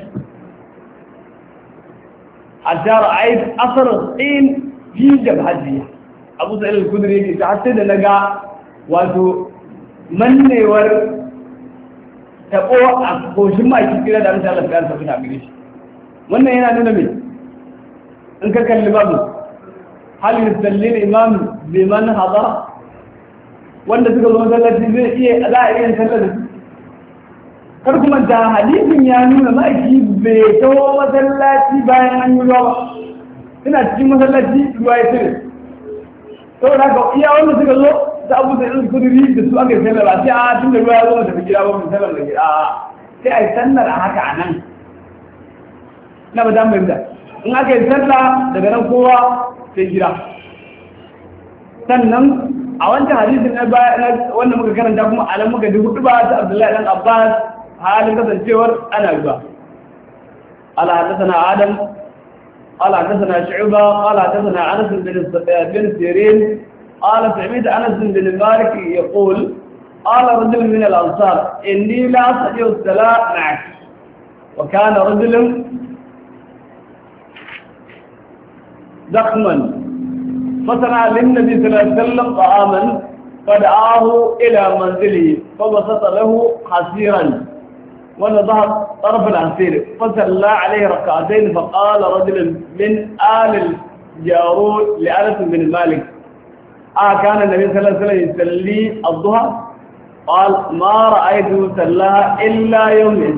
Speaker 1: hatta ra'aytu asar al-qin fi jabhatiha abu sa'il al-kudri yake ta sai da naga wato mannewar tabo a koshin maki kira da Allah Allah ya tabbata gare shi wannan yana nuna me in ka kalli babu hal yusalli al-imam biman hadara wanda suka zo masallaci zai iya za a iya sallar da su kar kuma da hadisin ya nuna maki bai tawo masallaci bayan an yi ruwa ba ina cikin masallaci ruwa ya tare saboda haka iya wanda suka zo ta abu da irin kudiri da su aka yi sallar ba sai a tun da ruwa ya zo mata gida ba mun sallar da gida sai a yi sallar a haka a nan na ba za mu yi da in aka yi sallah daga nan kowa sai gida sannan a wancan hadisin na wanda muka karanta kuma a nan muka dubu ba ta Abdullahi dan Abbas halin kasancewar ana ruwa ala hadathana Adam ala hadathana Shu'ba ala hadathana Anas bin bin Sirin ala sami'tu Anas bin Malik yaqul قال رجل من الأنصار إني لا أستطيع الصلاة معك وكان رجل ضخما فصنع للنبي صلى الله عليه وسلم طعاما فدعاه إلى منزله فبسط له حسيرا ونضع طرف العصير فصلى عليه ركعتين فقال رجل من آل الجارود لأنس بن مالك آه كان النبي صلى الله عليه وسلم يصلي الضحى قال ما رأيته صلاها إلا يومئذ.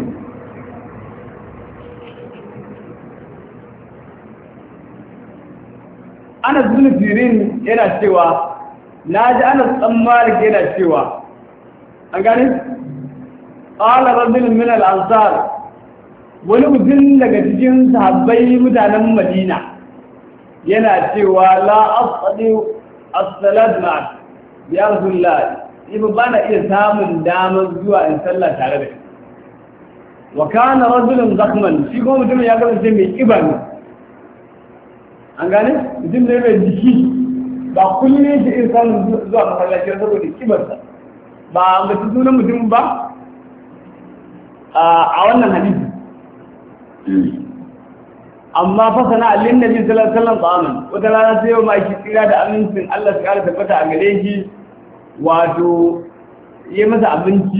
Speaker 1: أنس بن سيرين yana cewa naji Anas dan Malik yana cewa an gane qala rajulun min al-ansar wani mutum daga cikin sahabbai mutanen Madina yana cewa la asadi as-salat ma'a ya rasulullah ibo bana iya samun damar zuwa in sallah tare da wa kana rajulun zakhman shi ko mutum ya kasance mai kiba ne an gane mutum ne mai jiki ba kullum ne shi in samun zuwa masallaci saboda kibarsa ba mutum sunan mutum ba a wannan hadisi amma fa sana allin nabi sallallahu alaihi wasallam ta'aman wata rana sai yau mai tsira da amincin Allah su kara tabbata a gare shi wato yi masa abinci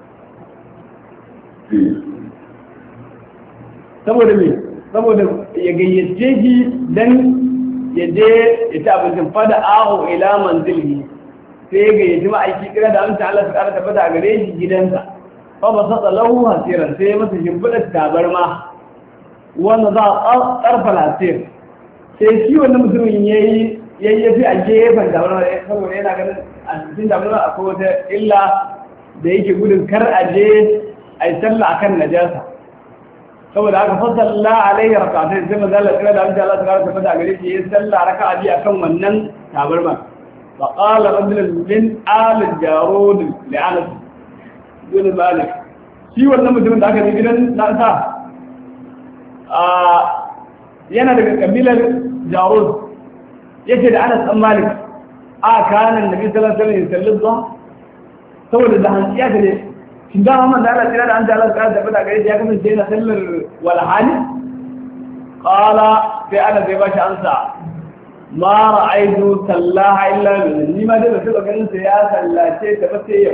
Speaker 1: saboda me saboda ya gayyace shi dan ya je ya ci abincin fada aho ila manzili sai ya gayyaci ma'aiki kira da amincin Allah su kara tabbata a gare shi gidansa fa ba sata lahu hasiran sai masa shimfiɗa tabarma wanda za a ƙarfa lasir sai shi wannan mutumin ya yi yayyafi a gefen tabarma saboda yana ganin a cikin tabarma akwai wata illa da yake gudun kar a je a yi sallah akan najasa saboda aka fasalla alaihi rak'atayn sai manzo Allah kira da Allah Allah subhanahu wa ta'ala gare shi ya sallah raka'a biyu akan wannan tabarma fa qala rajulun min al jarud li'anas bin malik shi wannan mutumin da aka yi gidan nasa a yana daga kabilar jarud yake da Anas dan Malik a kana annabi sallallahu alaihi wasallam sallallahu saboda da hansiya ne shin da Muhammad da Allah kira da an Allah ka da fada gare ya kasance yana sallar wal hali qala sai ana zai bashi ansa ma ra'aytu sallaha illa ni ma da sai ganin sai ya sallace ta ba sai yau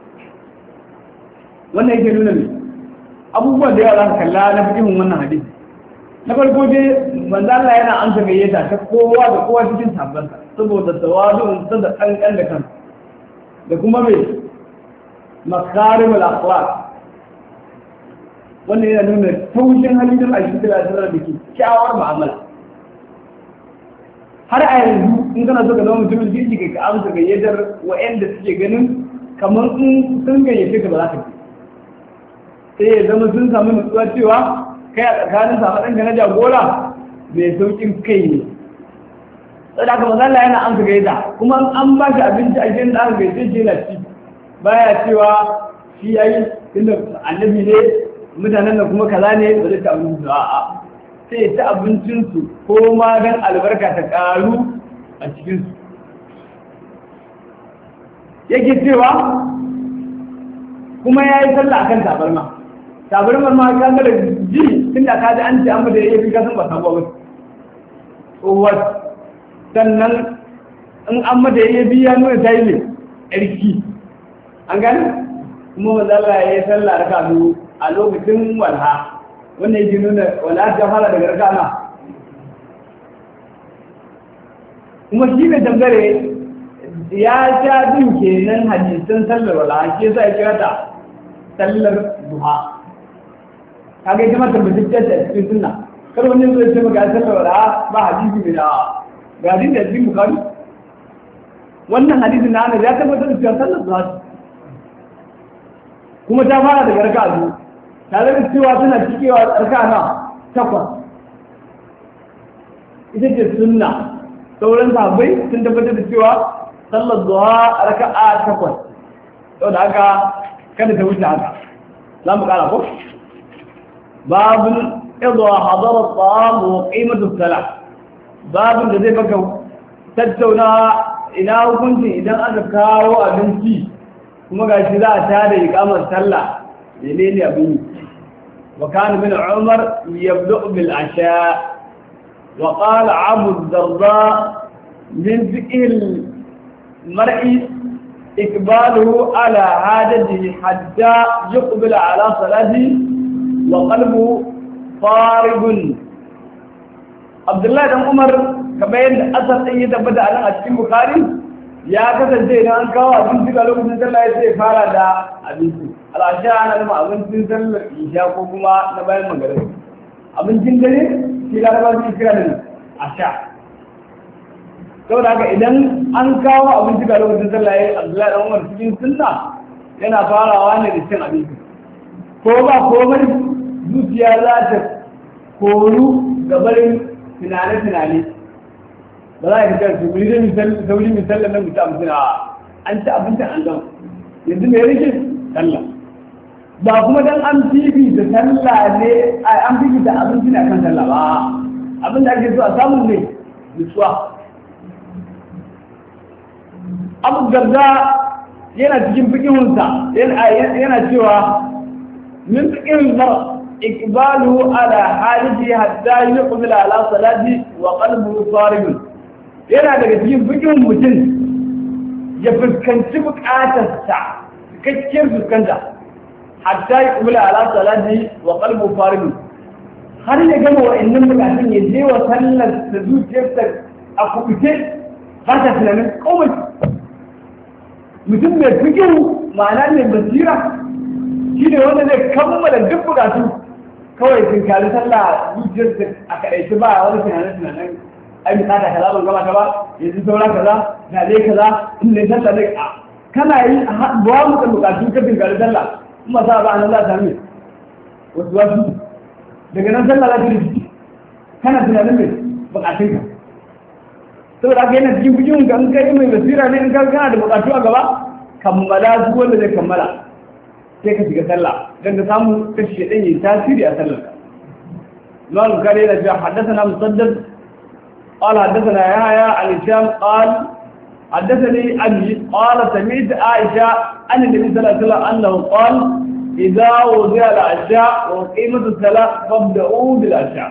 Speaker 1: wannan yake nuna ne abubuwan da yawa za ka kalla na fikihin wannan hadisi na farko dai manzo Allah yana amsa gayyata ta kowa da kowa cikin sabbansa saboda tawadu'un sa da kankan da kansa da kuma mai makarimul akhlaq wannan yana nuna taushin halin da ake tsira da da ke kyawar mu'amala har a yanzu in kana so ka zama mutumin kirki kai ka amsa gayyatar wa'anda suke ganin kamar in sun gayyace ka ba za ka ji sai ya zama sun samu nutsuwa cewa kai a tsakanin sa ɗanka na jagora mai sauƙin kai ne sai da aka mazalla yana amsa gaida kuma an ba shi abinci a gidan da aka gaisa shi yana ci baya cewa shi ya yi inda annabi ne mutanen da kuma kaza ne ba zai ci abinci su a'a sai ya ci abincinsu ko ma don albarka ta ƙaru a cikinsu yake cewa kuma ya yi sallah akan tabarma tabarmar ma ka ga da ji tunda ka ji an ce an da yayi ka san ba sabo ba tsohuwar sannan in an mata yayi biya nuna ta yi ne ƙarki an gani kuma mazalla ya yi sallah raka biyu a lokacin walha wannan yake nuna walha ta fara daga raka na kuma shi ne dangare ya sha bin kenan hadisan sallar walha ke sa ya kira ta sallar duha kaga ita ma tabbatacce ta cikin sunna kar wani zai ce maka sallar walha ba hadisi ne da ga hadisi da cikin bukhari wannan hadisi na ana ya tabbatar da cewa sallar duha kuma ta fara daga raka'a biyu tare da cewa tana cikewa raka'a na takwas ita ce sunna sauran sahabbai sun tabbatar da cewa sallar duha raka'a takwas saboda haka kada ta wuce haka za mu kara ko babun idha hadara at-ta'am wa qimatu as-salah babun da zai baka tattauna ina hukunci idan aka kawo abinci kuma gashi za a tada iqamar sallah menene abin yi wa kana min umar yabda bil asha wa qala abu darda min fi'l mar'i إقباله على عادته حتى يقبل على صلاته وقلبه فارغ. عبد الله بن عمر كما ين أثر أن يتبدأ على أشكال بخاري يا كذا زين أن كوا أبن تقول لهم من الله يسير فعل دا أبن الأشياء أنا لما أبن تنزل إشاء كوكما نبأ المغرب أبن تنزل كلا ربع تكرر أشياء. saboda haka idan an kawo abinci ga lokacin sallah ya Abdullahi dan Umar cikin sunna yana farawa ne da cin abinci ko ba komai zuciya za ta koru ga barin tunane-tunane ba za a yi karfi wuri da misali sauri misalin nan mutu abinci na an ci abincin an gama yanzu mai rike sallah ba kuma dan an fifi da sallah ne an fifi da abinci na kan sallah ba abin da ake so a samun ne nutsuwa. Abu Darda yana cikin fikihunsa yana cewa min fikihin mar ikbalu ala halihi hatta yuqbil ala salati wa qalbuhu sarib. Yana daga cikin fikihun mutum ya fuskanci bukatarsa cikakkiyar fuskanta hatta yuqbil ala salati wa qalbuhu sarib. Har ya gama wa'annan bukatun ya je wa sallar da zuciyarsa a kubuce ba ta tunanin komai. Mutum mai fikiru ma'ana ne basira shi ne wanda zai kammala duk bukatu kawai sun kari sallah zuciyarsa a kaɗaici ba wani tunanin tunanin ai misata kaza ban gama ta ba yanzu saura kaza na dai kaza in ne sallah ne a kana yi a buwa muka bukatu ka sun kari sallah kuma sa ba nan za ta sami wasu wasu daga nan sallah za ta rufi kana tunanin mai bukatunka saboda haka yana cikin bujin ga in kai mai basira ne in ka kana da bukatu a gaba kammala su wanda zai kammala sai ka shiga sallah dan ka samu kashi dan yi tasiri a sallar Imam Bukhari yana cewa haddathana Musaddad qala haddathana Yahya al-Hisham qala haddathani Abi qala sami'tu Aisha an an-nabi sallallahu alaihi wasallam annahu qala idha wudi'a al-'asha wa qimatu as-salat fabda'u bil-'asha.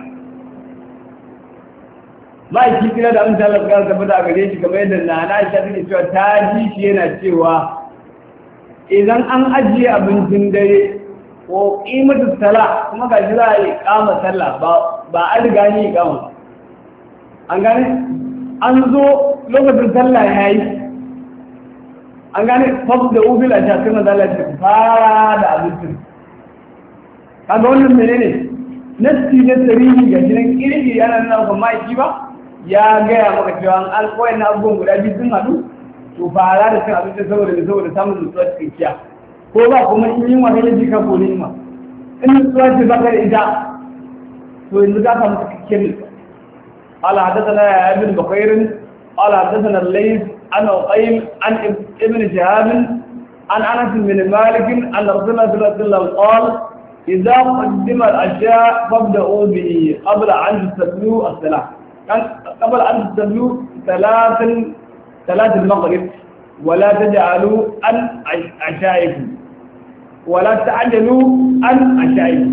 Speaker 1: Ma'aiki kira da amince Allah ya tabbata gare shi kamar yadda Nana Aisha take cewa ta ji shi yana cewa idan an ajiye abincin dare ko qimatu sala kuma ga shi za a yi kama sallah ba ba an riga ni kama an gane an zo lokacin sallah yayi an gane fabda ubil a shafin Allah ta fara da abincin kaga wannan menene nasti ne tarihi ga jiran kirki yana nuna kuma ma'aiki ba ya gaya maka cewa an alƙawai na abubuwan guda biyu sun haɗu to fara da cin abinci saboda da saboda samun nutsuwa cikakkiya ko ba kuma in yi wani yaji ka kone ma in nutsuwa ce baka da ita to yanzu za ka maka cikakkiyar nutsuwa ala haddathana ya ibn bukhair ala haddathana al-layth an uqayl an ibn shihab an anas bin malik an rasulullah sallallahu alaihi wasallam qala idza qaddima al-asha fabda'u bihi qabla an tusallu as-salah قبل أن تصلوا ثلاث ثلاث المغرب ولا تجعلوا عن عشائكم ولا تعجلوا عن عشائكم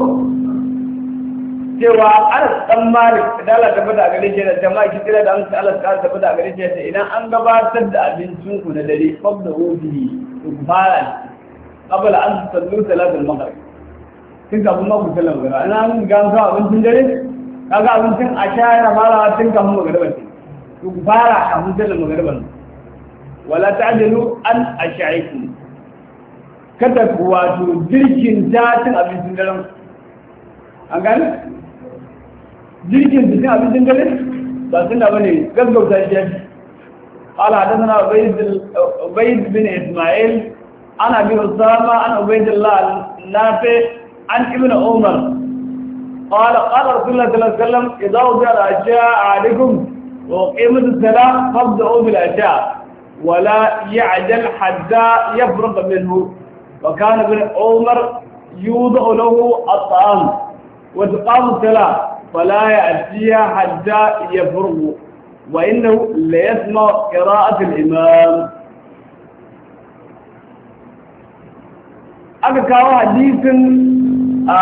Speaker 1: cewa Anas dan Malik da Allah tabbata a gare shi da jama'a ki kira da an Allah ta tabbata a gare shi idan an gabatar da abincin ku na dare fabda ubi ku fara qabla an tusallu salat al-maghrib kin ga mun ku sallama gara an ga an abincin dare kaga abincin a sha yana fara tun kafin magariban ku fara kafin sallar magariban wala ta'jalu an ashaikum kada ku wato jirkin ta cin abincin daren an gane jirkin cin abincin daren ba sunna bane gaggauta shi قال حدثنا عبيد بن اسماعيل عن ابي اسامه عن عبيد الله النافع عن ابن عمر قال قال رسول الله صلى الله عليه وسلم إذا وضع العشاء عليكم وقيمة الصلاة فابدأوا بالعشاء ولا يعجل حتى يفرغ منه وكان ابن عمر يوضع له الطعام وتقام الصلاة فلا يأتيها حتى يفرغ وإنه ليسمع قراءة الإمام aka kawo hadisin a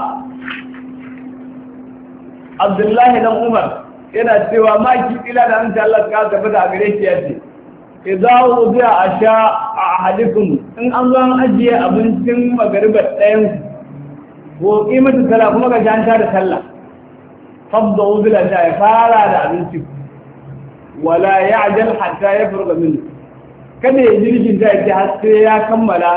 Speaker 1: Abdullahi dan Umar yana cewa ma ki ila da anta Allah ka tabbata a gare shi yace idza wudi'a asha ahadikum in an zo an ajiye abincin magariba ɗayan ko kimatu sala kuma ga janta da sallah fabda bil asha ya fara da abinci wala ya'jal hatta yafruga minhu kada ya jirgin da yake har sai ya kammala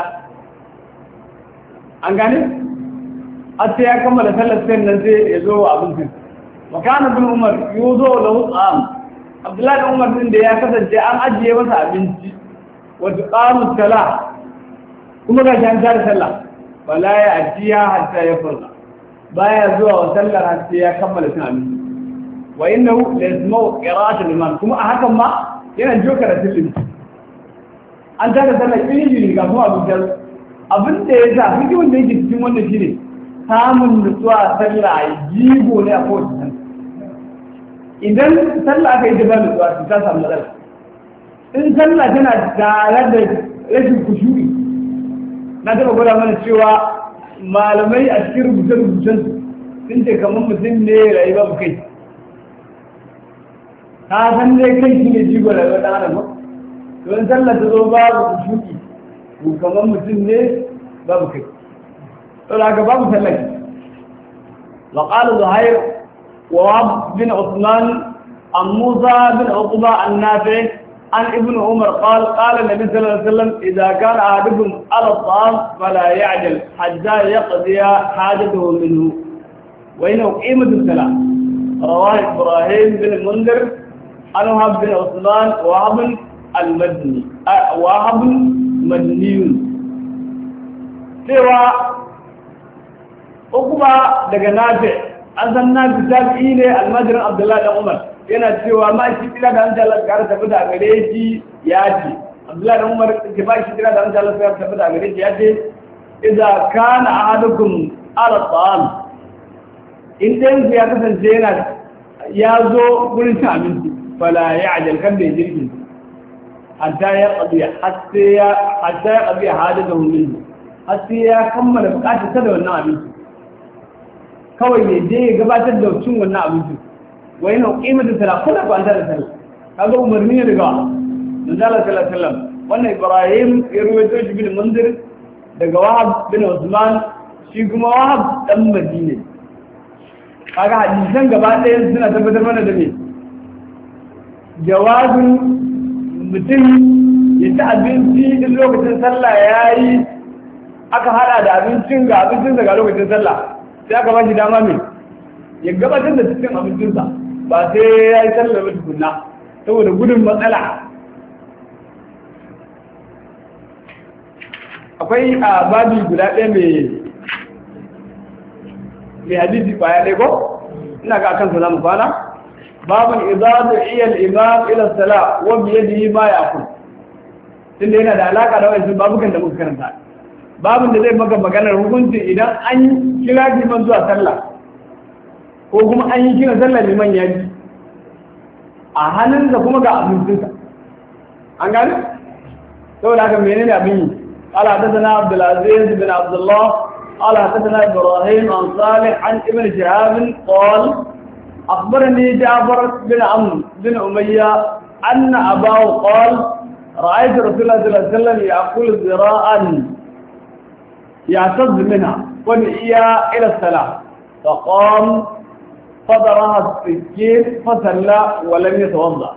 Speaker 1: an gane har sai ya kammala sallar sai nan sai ya zo abincin wakana bin umar yuzo lahu ta'am abdullahi bin umar din da ya kasance an ajiye masa abinci wa tuqamu salah kuma ga jan da sallah wala ya ajiya hatta ya farka baya zuwa wa sallar har sai ya kammala cin abinci wa innahu la yasma'u qira'at al-imam kuma a hakan ma yana jo karatun limami an tada sallar injili ga kuma abin abin da ya sa hikimin da yake cikin wannan shine samun nutsuwa sallah jigo ne a kowace sallah idan sallah aka yi da ba nutsuwa su ta samu matsala in sallah tana tare da rashin kushuri na taɓa gwada mana cewa malamai a cikin rubuce-rubucen sun ce kamar mutum ne rayu babu kai ta san ne kai shi ne jigo rayuwar ɗan adam ba don sallah ta zo babu kushuri ko kamar mutum ne babu kai لكن باب سلك وقال زهير ووهب بن عثمان عن موسى بن عقبة النافع عن ابن عمر قال قال النبي صلى الله عليه وسلم إذا كان أحدكم على الطعام فلا يعجل حتى يقضي حاجته منه وإنه قيمة السلام رواه إبراهيم بن المنذر عن وهب بن عثمان وهب المدني وهب مدني سوى kuma daga nafi an san nafi tabi'i ne almajirin abdullahi dan umar yana cewa ma shi tira da Allah Allah ya tafi da gare shi ya ce abdullahi dan umar ke ba shi tira da Allah Allah ya tafi da gare shi ya ce idza kana ahadukum ala ta'am in dan ya kasance yana ya zo gurin cin abinci fala ya'jal kan da jirgi hatta ya qadi hatta ya hatta ya qadi hadatuhu minhu hatta ya kammala bukatar sa da wannan abinci kawai ne je ya gabatar da cin wannan abinci wa yana kimanta sala kula ba ta da sallah kaga umarni ne daga manzo Allah sallallahu alaihi wasallam wannan Ibrahim ya ruwaito shi bin Munzir daga Wahab bin Usman shi kuma Wahab dan Madina kaga hadisan gaba ɗaya suna tabbatar mana da me jawazin mutum ya ci abinci din lokacin sallah yayi aka hada da abincin ga abincin daga lokacin sallah sai aka ba shi dama mai ya gabatar da cikin abincinsa ba sai ya yi sallar ba tukunna saboda gudun matsala akwai a babi guda ɗaya mai mai hadisi kwaya ɗaya ko ina ga akan su za mu kwana babin izadu iyal imam ila sala wa biyadihi ma yaqul tunda yana da alaka da wannan babukan da muka karanta babin da zai maka maganar hukunci idan an kira liman zuwa sallah ko kuma an yi kira sallah liman ya ji a hannunsa kuma ga abincinsa an gani? saboda haka menene abin yi ala hadathana Abdul Aziz bin Abdullah ala hadathana Ibrahim an Salih an Ibn Shihab qala akhbarani Ja'far bin Amr bin Umayya anna abahu qala ra'aytu Rasulullah sallallahu alaihi wasallam ya'kul zira'an يعتز منها ونئيا إلى السلام فقام فضرها السكين فسلى ولم يتوضأ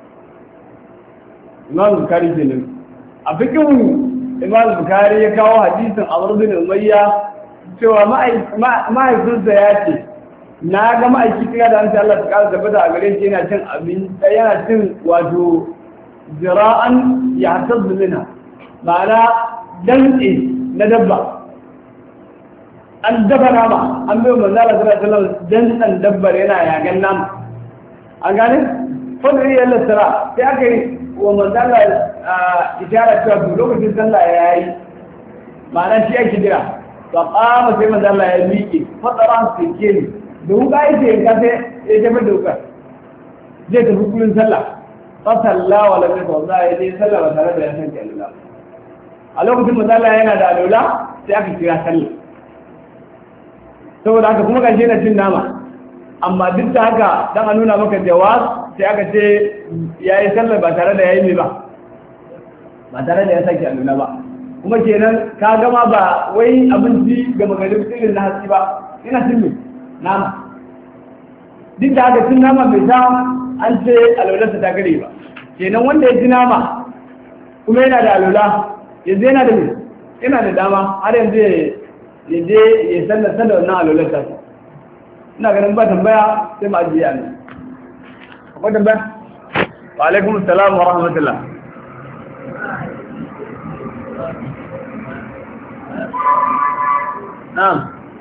Speaker 1: إمام البخاري جنب أفكر إمام البخاري يكاو حديث عمرو بن أمية cewa mahaifinsa ya ce na ga ma'aiki kira da Allah ta kara tabbata a gare shi yana cin abin yana cin wato zira'an ya hatazzu minha ma'ana dantse na dabba an dafa nama an bai manzala sallallahu alaihi wasallam dantsan dabbar yana yagan nama an gane fadri ya lasara sai aka yi wa manzala ishara cewa lokacin sallah yayi ma'ana shi ake jira ba kama sai manzala ya miƙe fadara su ke ne da wuka yake yanka sai ya tafi da wukar zai tafi kullun sallah fa sallah wala bi tawza ya je sallah ba tare da ya san Allah a lokacin manzala yana da alula sai aka kira sallah saboda haka kuma gashi na cin nama amma duk da haka dan a nuna maka jawaz sai aka ce yayi sallah ba tare da yayi me ba ba tare da ya sake alula ba kuma kenan ka gama ba wai abinci ga magarib irin na hatsi ba ina cin me nama duk da haka cin nama bai sa an ce alularsa ta gare ba kenan wanda ya ci nama kuma yana da alula yanzu yana da me yana da dama har yanzu ya je ya sallar sallar wannan alularsa ina ganin ba tambaya sai ma ajiye a nan akwai tambaya wa alaikum salam wa rahmatullah na'am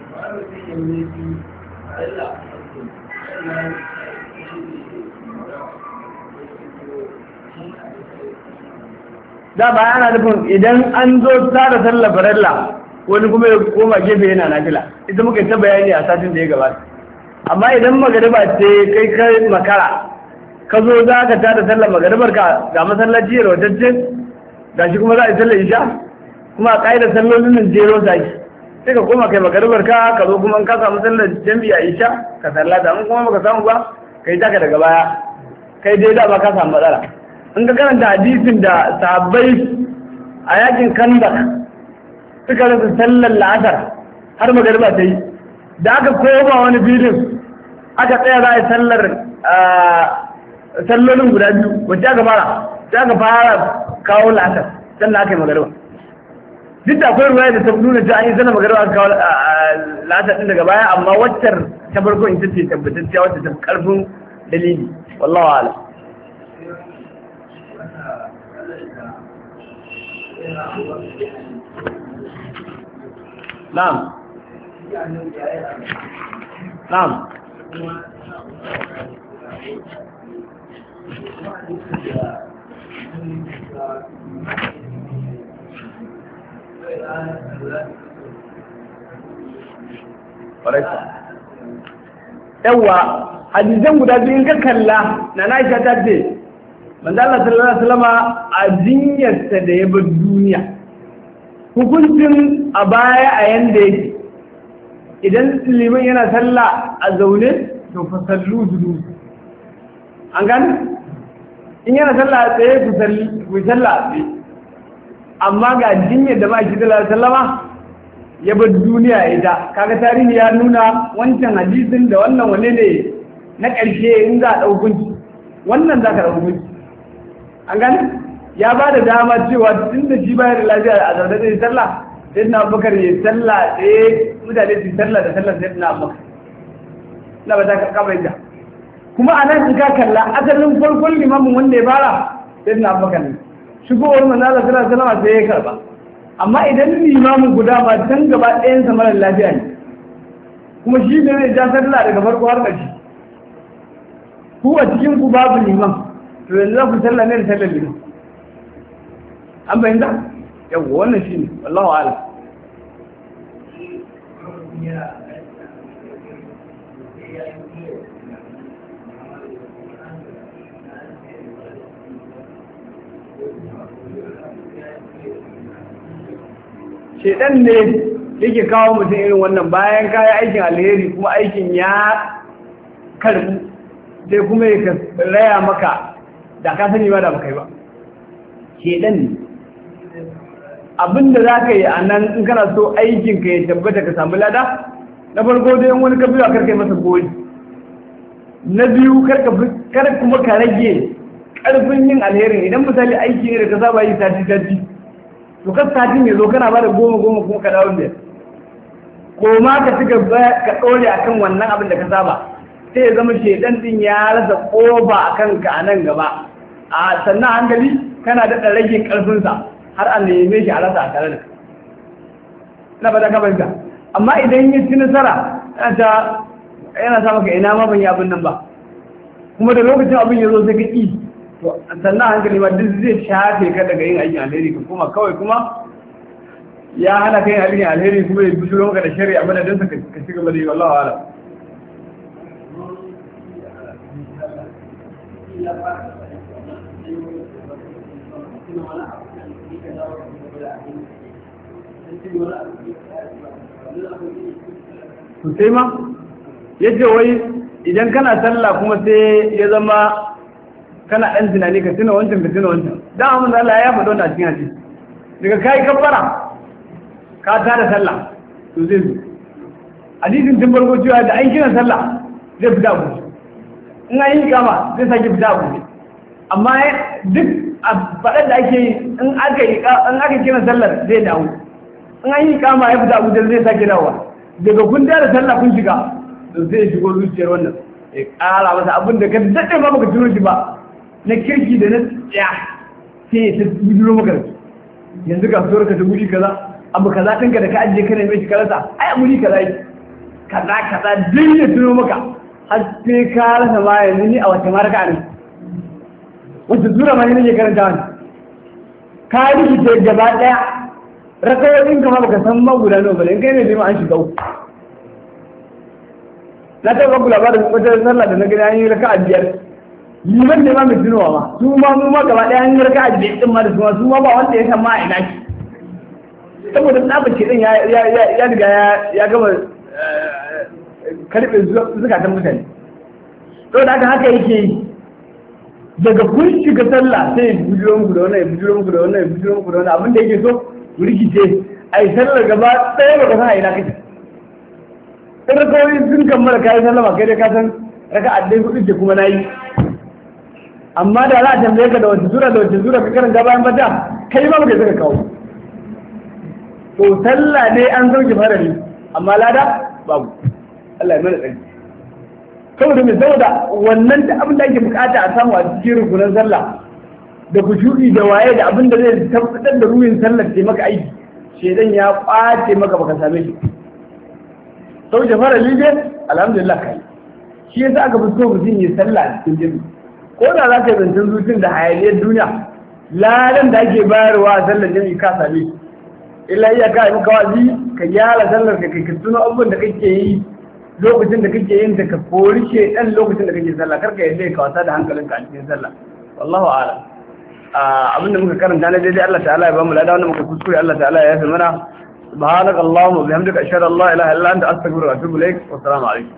Speaker 1: da ba yana nufin idan an zo tara sallar farilla wani kuma ya koma gefe yana nafila ita muka ta bayani a satin da ya gabata amma idan magariba ce kai kai makara ka zo za ka tada sallar magaribar ka ga masallaci ya rawatacce ga shi kuma za a yi sallar isha kuma a ƙa'idar sallolin nan jero saki sai ka koma kai magaribar ka ka zo kuma ka samu sallar jami'a a isha ka sallata in kuma baka samu ba ka yi taka daga baya kai dai da ba ka samu matsala in ka karanta hadisin da sahabbai a yakin kandak suka rasa sallar la'asar har magariba ta yi da aka koma wani filin aka tsaya za a yi sallar sallolin guda biyu wacce aka fara sai aka fara kawo la'asar sannan aka yi magariba duk da akwai ruwaya da ta nuna cewa an yi sallar magariba aka kawo la'asar din daga baya amma waccar ta farko ita ce tabbatacciya wacce ta karfin dalili wallahu a'lam na'am na'am yawwa hadisan guda biyu ka kalla na Aisha ta ce manzo Allah sallallahu alaihi wasallam a jinyarsa da ya bar duniya hukuncin a baya a yanda yake idan liman yana sallah a zaune to fa sallu dudu an gane in yana sallah a tsaye ku salli ku sallah a tsaye amma ga jinyar da ba shi sallallahu alaihi wasallama ya bar duniya ita kaga tarihi ya nuna wancan hadisin da wannan wane ne na ƙarshe in za a ɗau hukunci wannan za ka ɗau hukunci an gane ya ba da dama cewa tun da shi bayar da lafiya a zaune zai sallah sai na abubakar ya sallah tsaye mutane su sallah da sallah sai na abubakar na ba ta kama ita kuma a nan in ka kalla asalin farkon limamin wanda ya fara sai na abubakar ne shigowar manzala sallallahu alaihi wasallam sai ya karba amma idan limamin guda ba can gaba ɗayan sa mara lafiya ne kuma shi ne zai ja sallah daga farko har ƙarshe ku a cikin ku babu liman to yanzu za ku sallah ne da sallar liman an bayyana yawwa wannan shi ne wallahu a'lam shedan ne yake kawo mutum irin wannan bayan kayan aikin alheri kuma aikin ya karbu sai kuma ya raya maka da ka sani ba da baka yi ba shedan ne abinda za ka yi a nan in kana so aikinka ya tabbata ka samu lada na farko dai wani ka biyu a karkai masa goli na biyu kar kuma ka rage karfin yin alherin idan misali aiki ne da ka saba yi sati sati to kan satin ya zo kana ba da goma goma kuma ka dawo biyar ko ma ka ci gaba ka ɗore akan wannan abin da ka saba sai ya zama shedan din ya rasa ƙofa a kanka a nan gaba a sannan hankali kana daɗa rage ƙarfinsa har a neme shi a rasa a tare da na ba da ka banta amma idan ya ci nasara yana sa maka ina ma ban yi abin nan ba kuma da lokacin abin ya zo sai ka ƙi to sannan hankali ma duk zai shafe ka daga yin aikin alheri ka kuma kawai kuma ya hana ka yin aikin alheri kuma ya bishiro maka da shari'a madadin sa ka ci gaba da yi wallahu a'lam sosai ma ya ce wai idan kana sallah kuma sai ya zama kana ɗan tunani ka tuna wancan ka tuna wancan don amma da Allah ya faɗo na cikin hadisi daga kayi kabbara ka tada sallah to zai zo hadisin tun farko cewa da an kira sallah zai fita abu in an yi kama zai sake fita abu amma duk a faɗar da ake yi in aka yi in aka kira sallar zai dawo in an yi kama ya fita abu zai sake dawowa daga kun da sallah kun shiga to zai shigo zuciyar wannan ya ƙara masa abin da ka daɗe ba baka tuno shi ba na kirki da na tsaya sai ya ta bidiro maka da yanzu ka fito ka ta guri kaza abu kaza ɗinka da ka ajiye ka neme shi ka rasa ai a guri kaza yi kaza kaza duk ya tuno maka har sai ka rasa ma yanzu ni a wata marka ne wata sura ma ne ke karanta wani ka rikice gaba ɗaya rakayoyin kama baka san ma guda nawa bane in kai ne zai ma an shiga uku na ta babu labarin wata sallah da na gani an yi raka'a biyar liman ne ma mai tunowa ma su ma mu ma gaba ɗaya an yi raka'a biyar din ma da su ma su ma ba wanda ya san ma a ina ki saboda tsabar ce din ya ya riga ya gama karɓe zukatan mutane to da haka yake yi daga kun shiga sallah sai ya bujiro muku da wannan ya bujiro muku da wannan ya bujiro muku da wannan abin da yake so ku rikice a yi sallar gaba ɗaya ba ka san a ina kake in rakawai sun kammala kayan sallama kai dai ka san raka addai hudu ce kuma na yi amma da za a tambaye ka da wata sura da wata sura ka karanta bayan bata kai ma baka saka kawo to sallah dai an sauke farari amma lada babu Allah ya mana tsari saboda mai saboda wannan da abin da ake bukata a samu a cikin rukunan sallah da kushuɗi da waye da abin da zai tabbatar da ruhin sallar ce maka aiki shedan ya kwace maka baka same shi sau da fara lige alhamdulillah kai shi yasa aka fi so mutum ya sallah a cikin jami ko da za ka yi zancen zuciyar da hayaniyar duniya ladan da ake bayarwa a sallar jami ka same shi illa iya ka yi maka wazi ka gyara sallar ka kai ka tuno abubuwan da kake yi lokacin da kake yin da ka kori shedan lokacin da kake sallah karka yadda ka wasa da hankalinka a cikin sallah wallahu a'lam abinda muka karanta na daidai Allah ta'ala ya bamu lada wanda muka kuskure Allah ta'ala ya yafe mana subhanakallahumma wa bihamdika ashhadu an la ilaha illa anta astaghfiruka wa atubu ilaik wa assalamu alaikum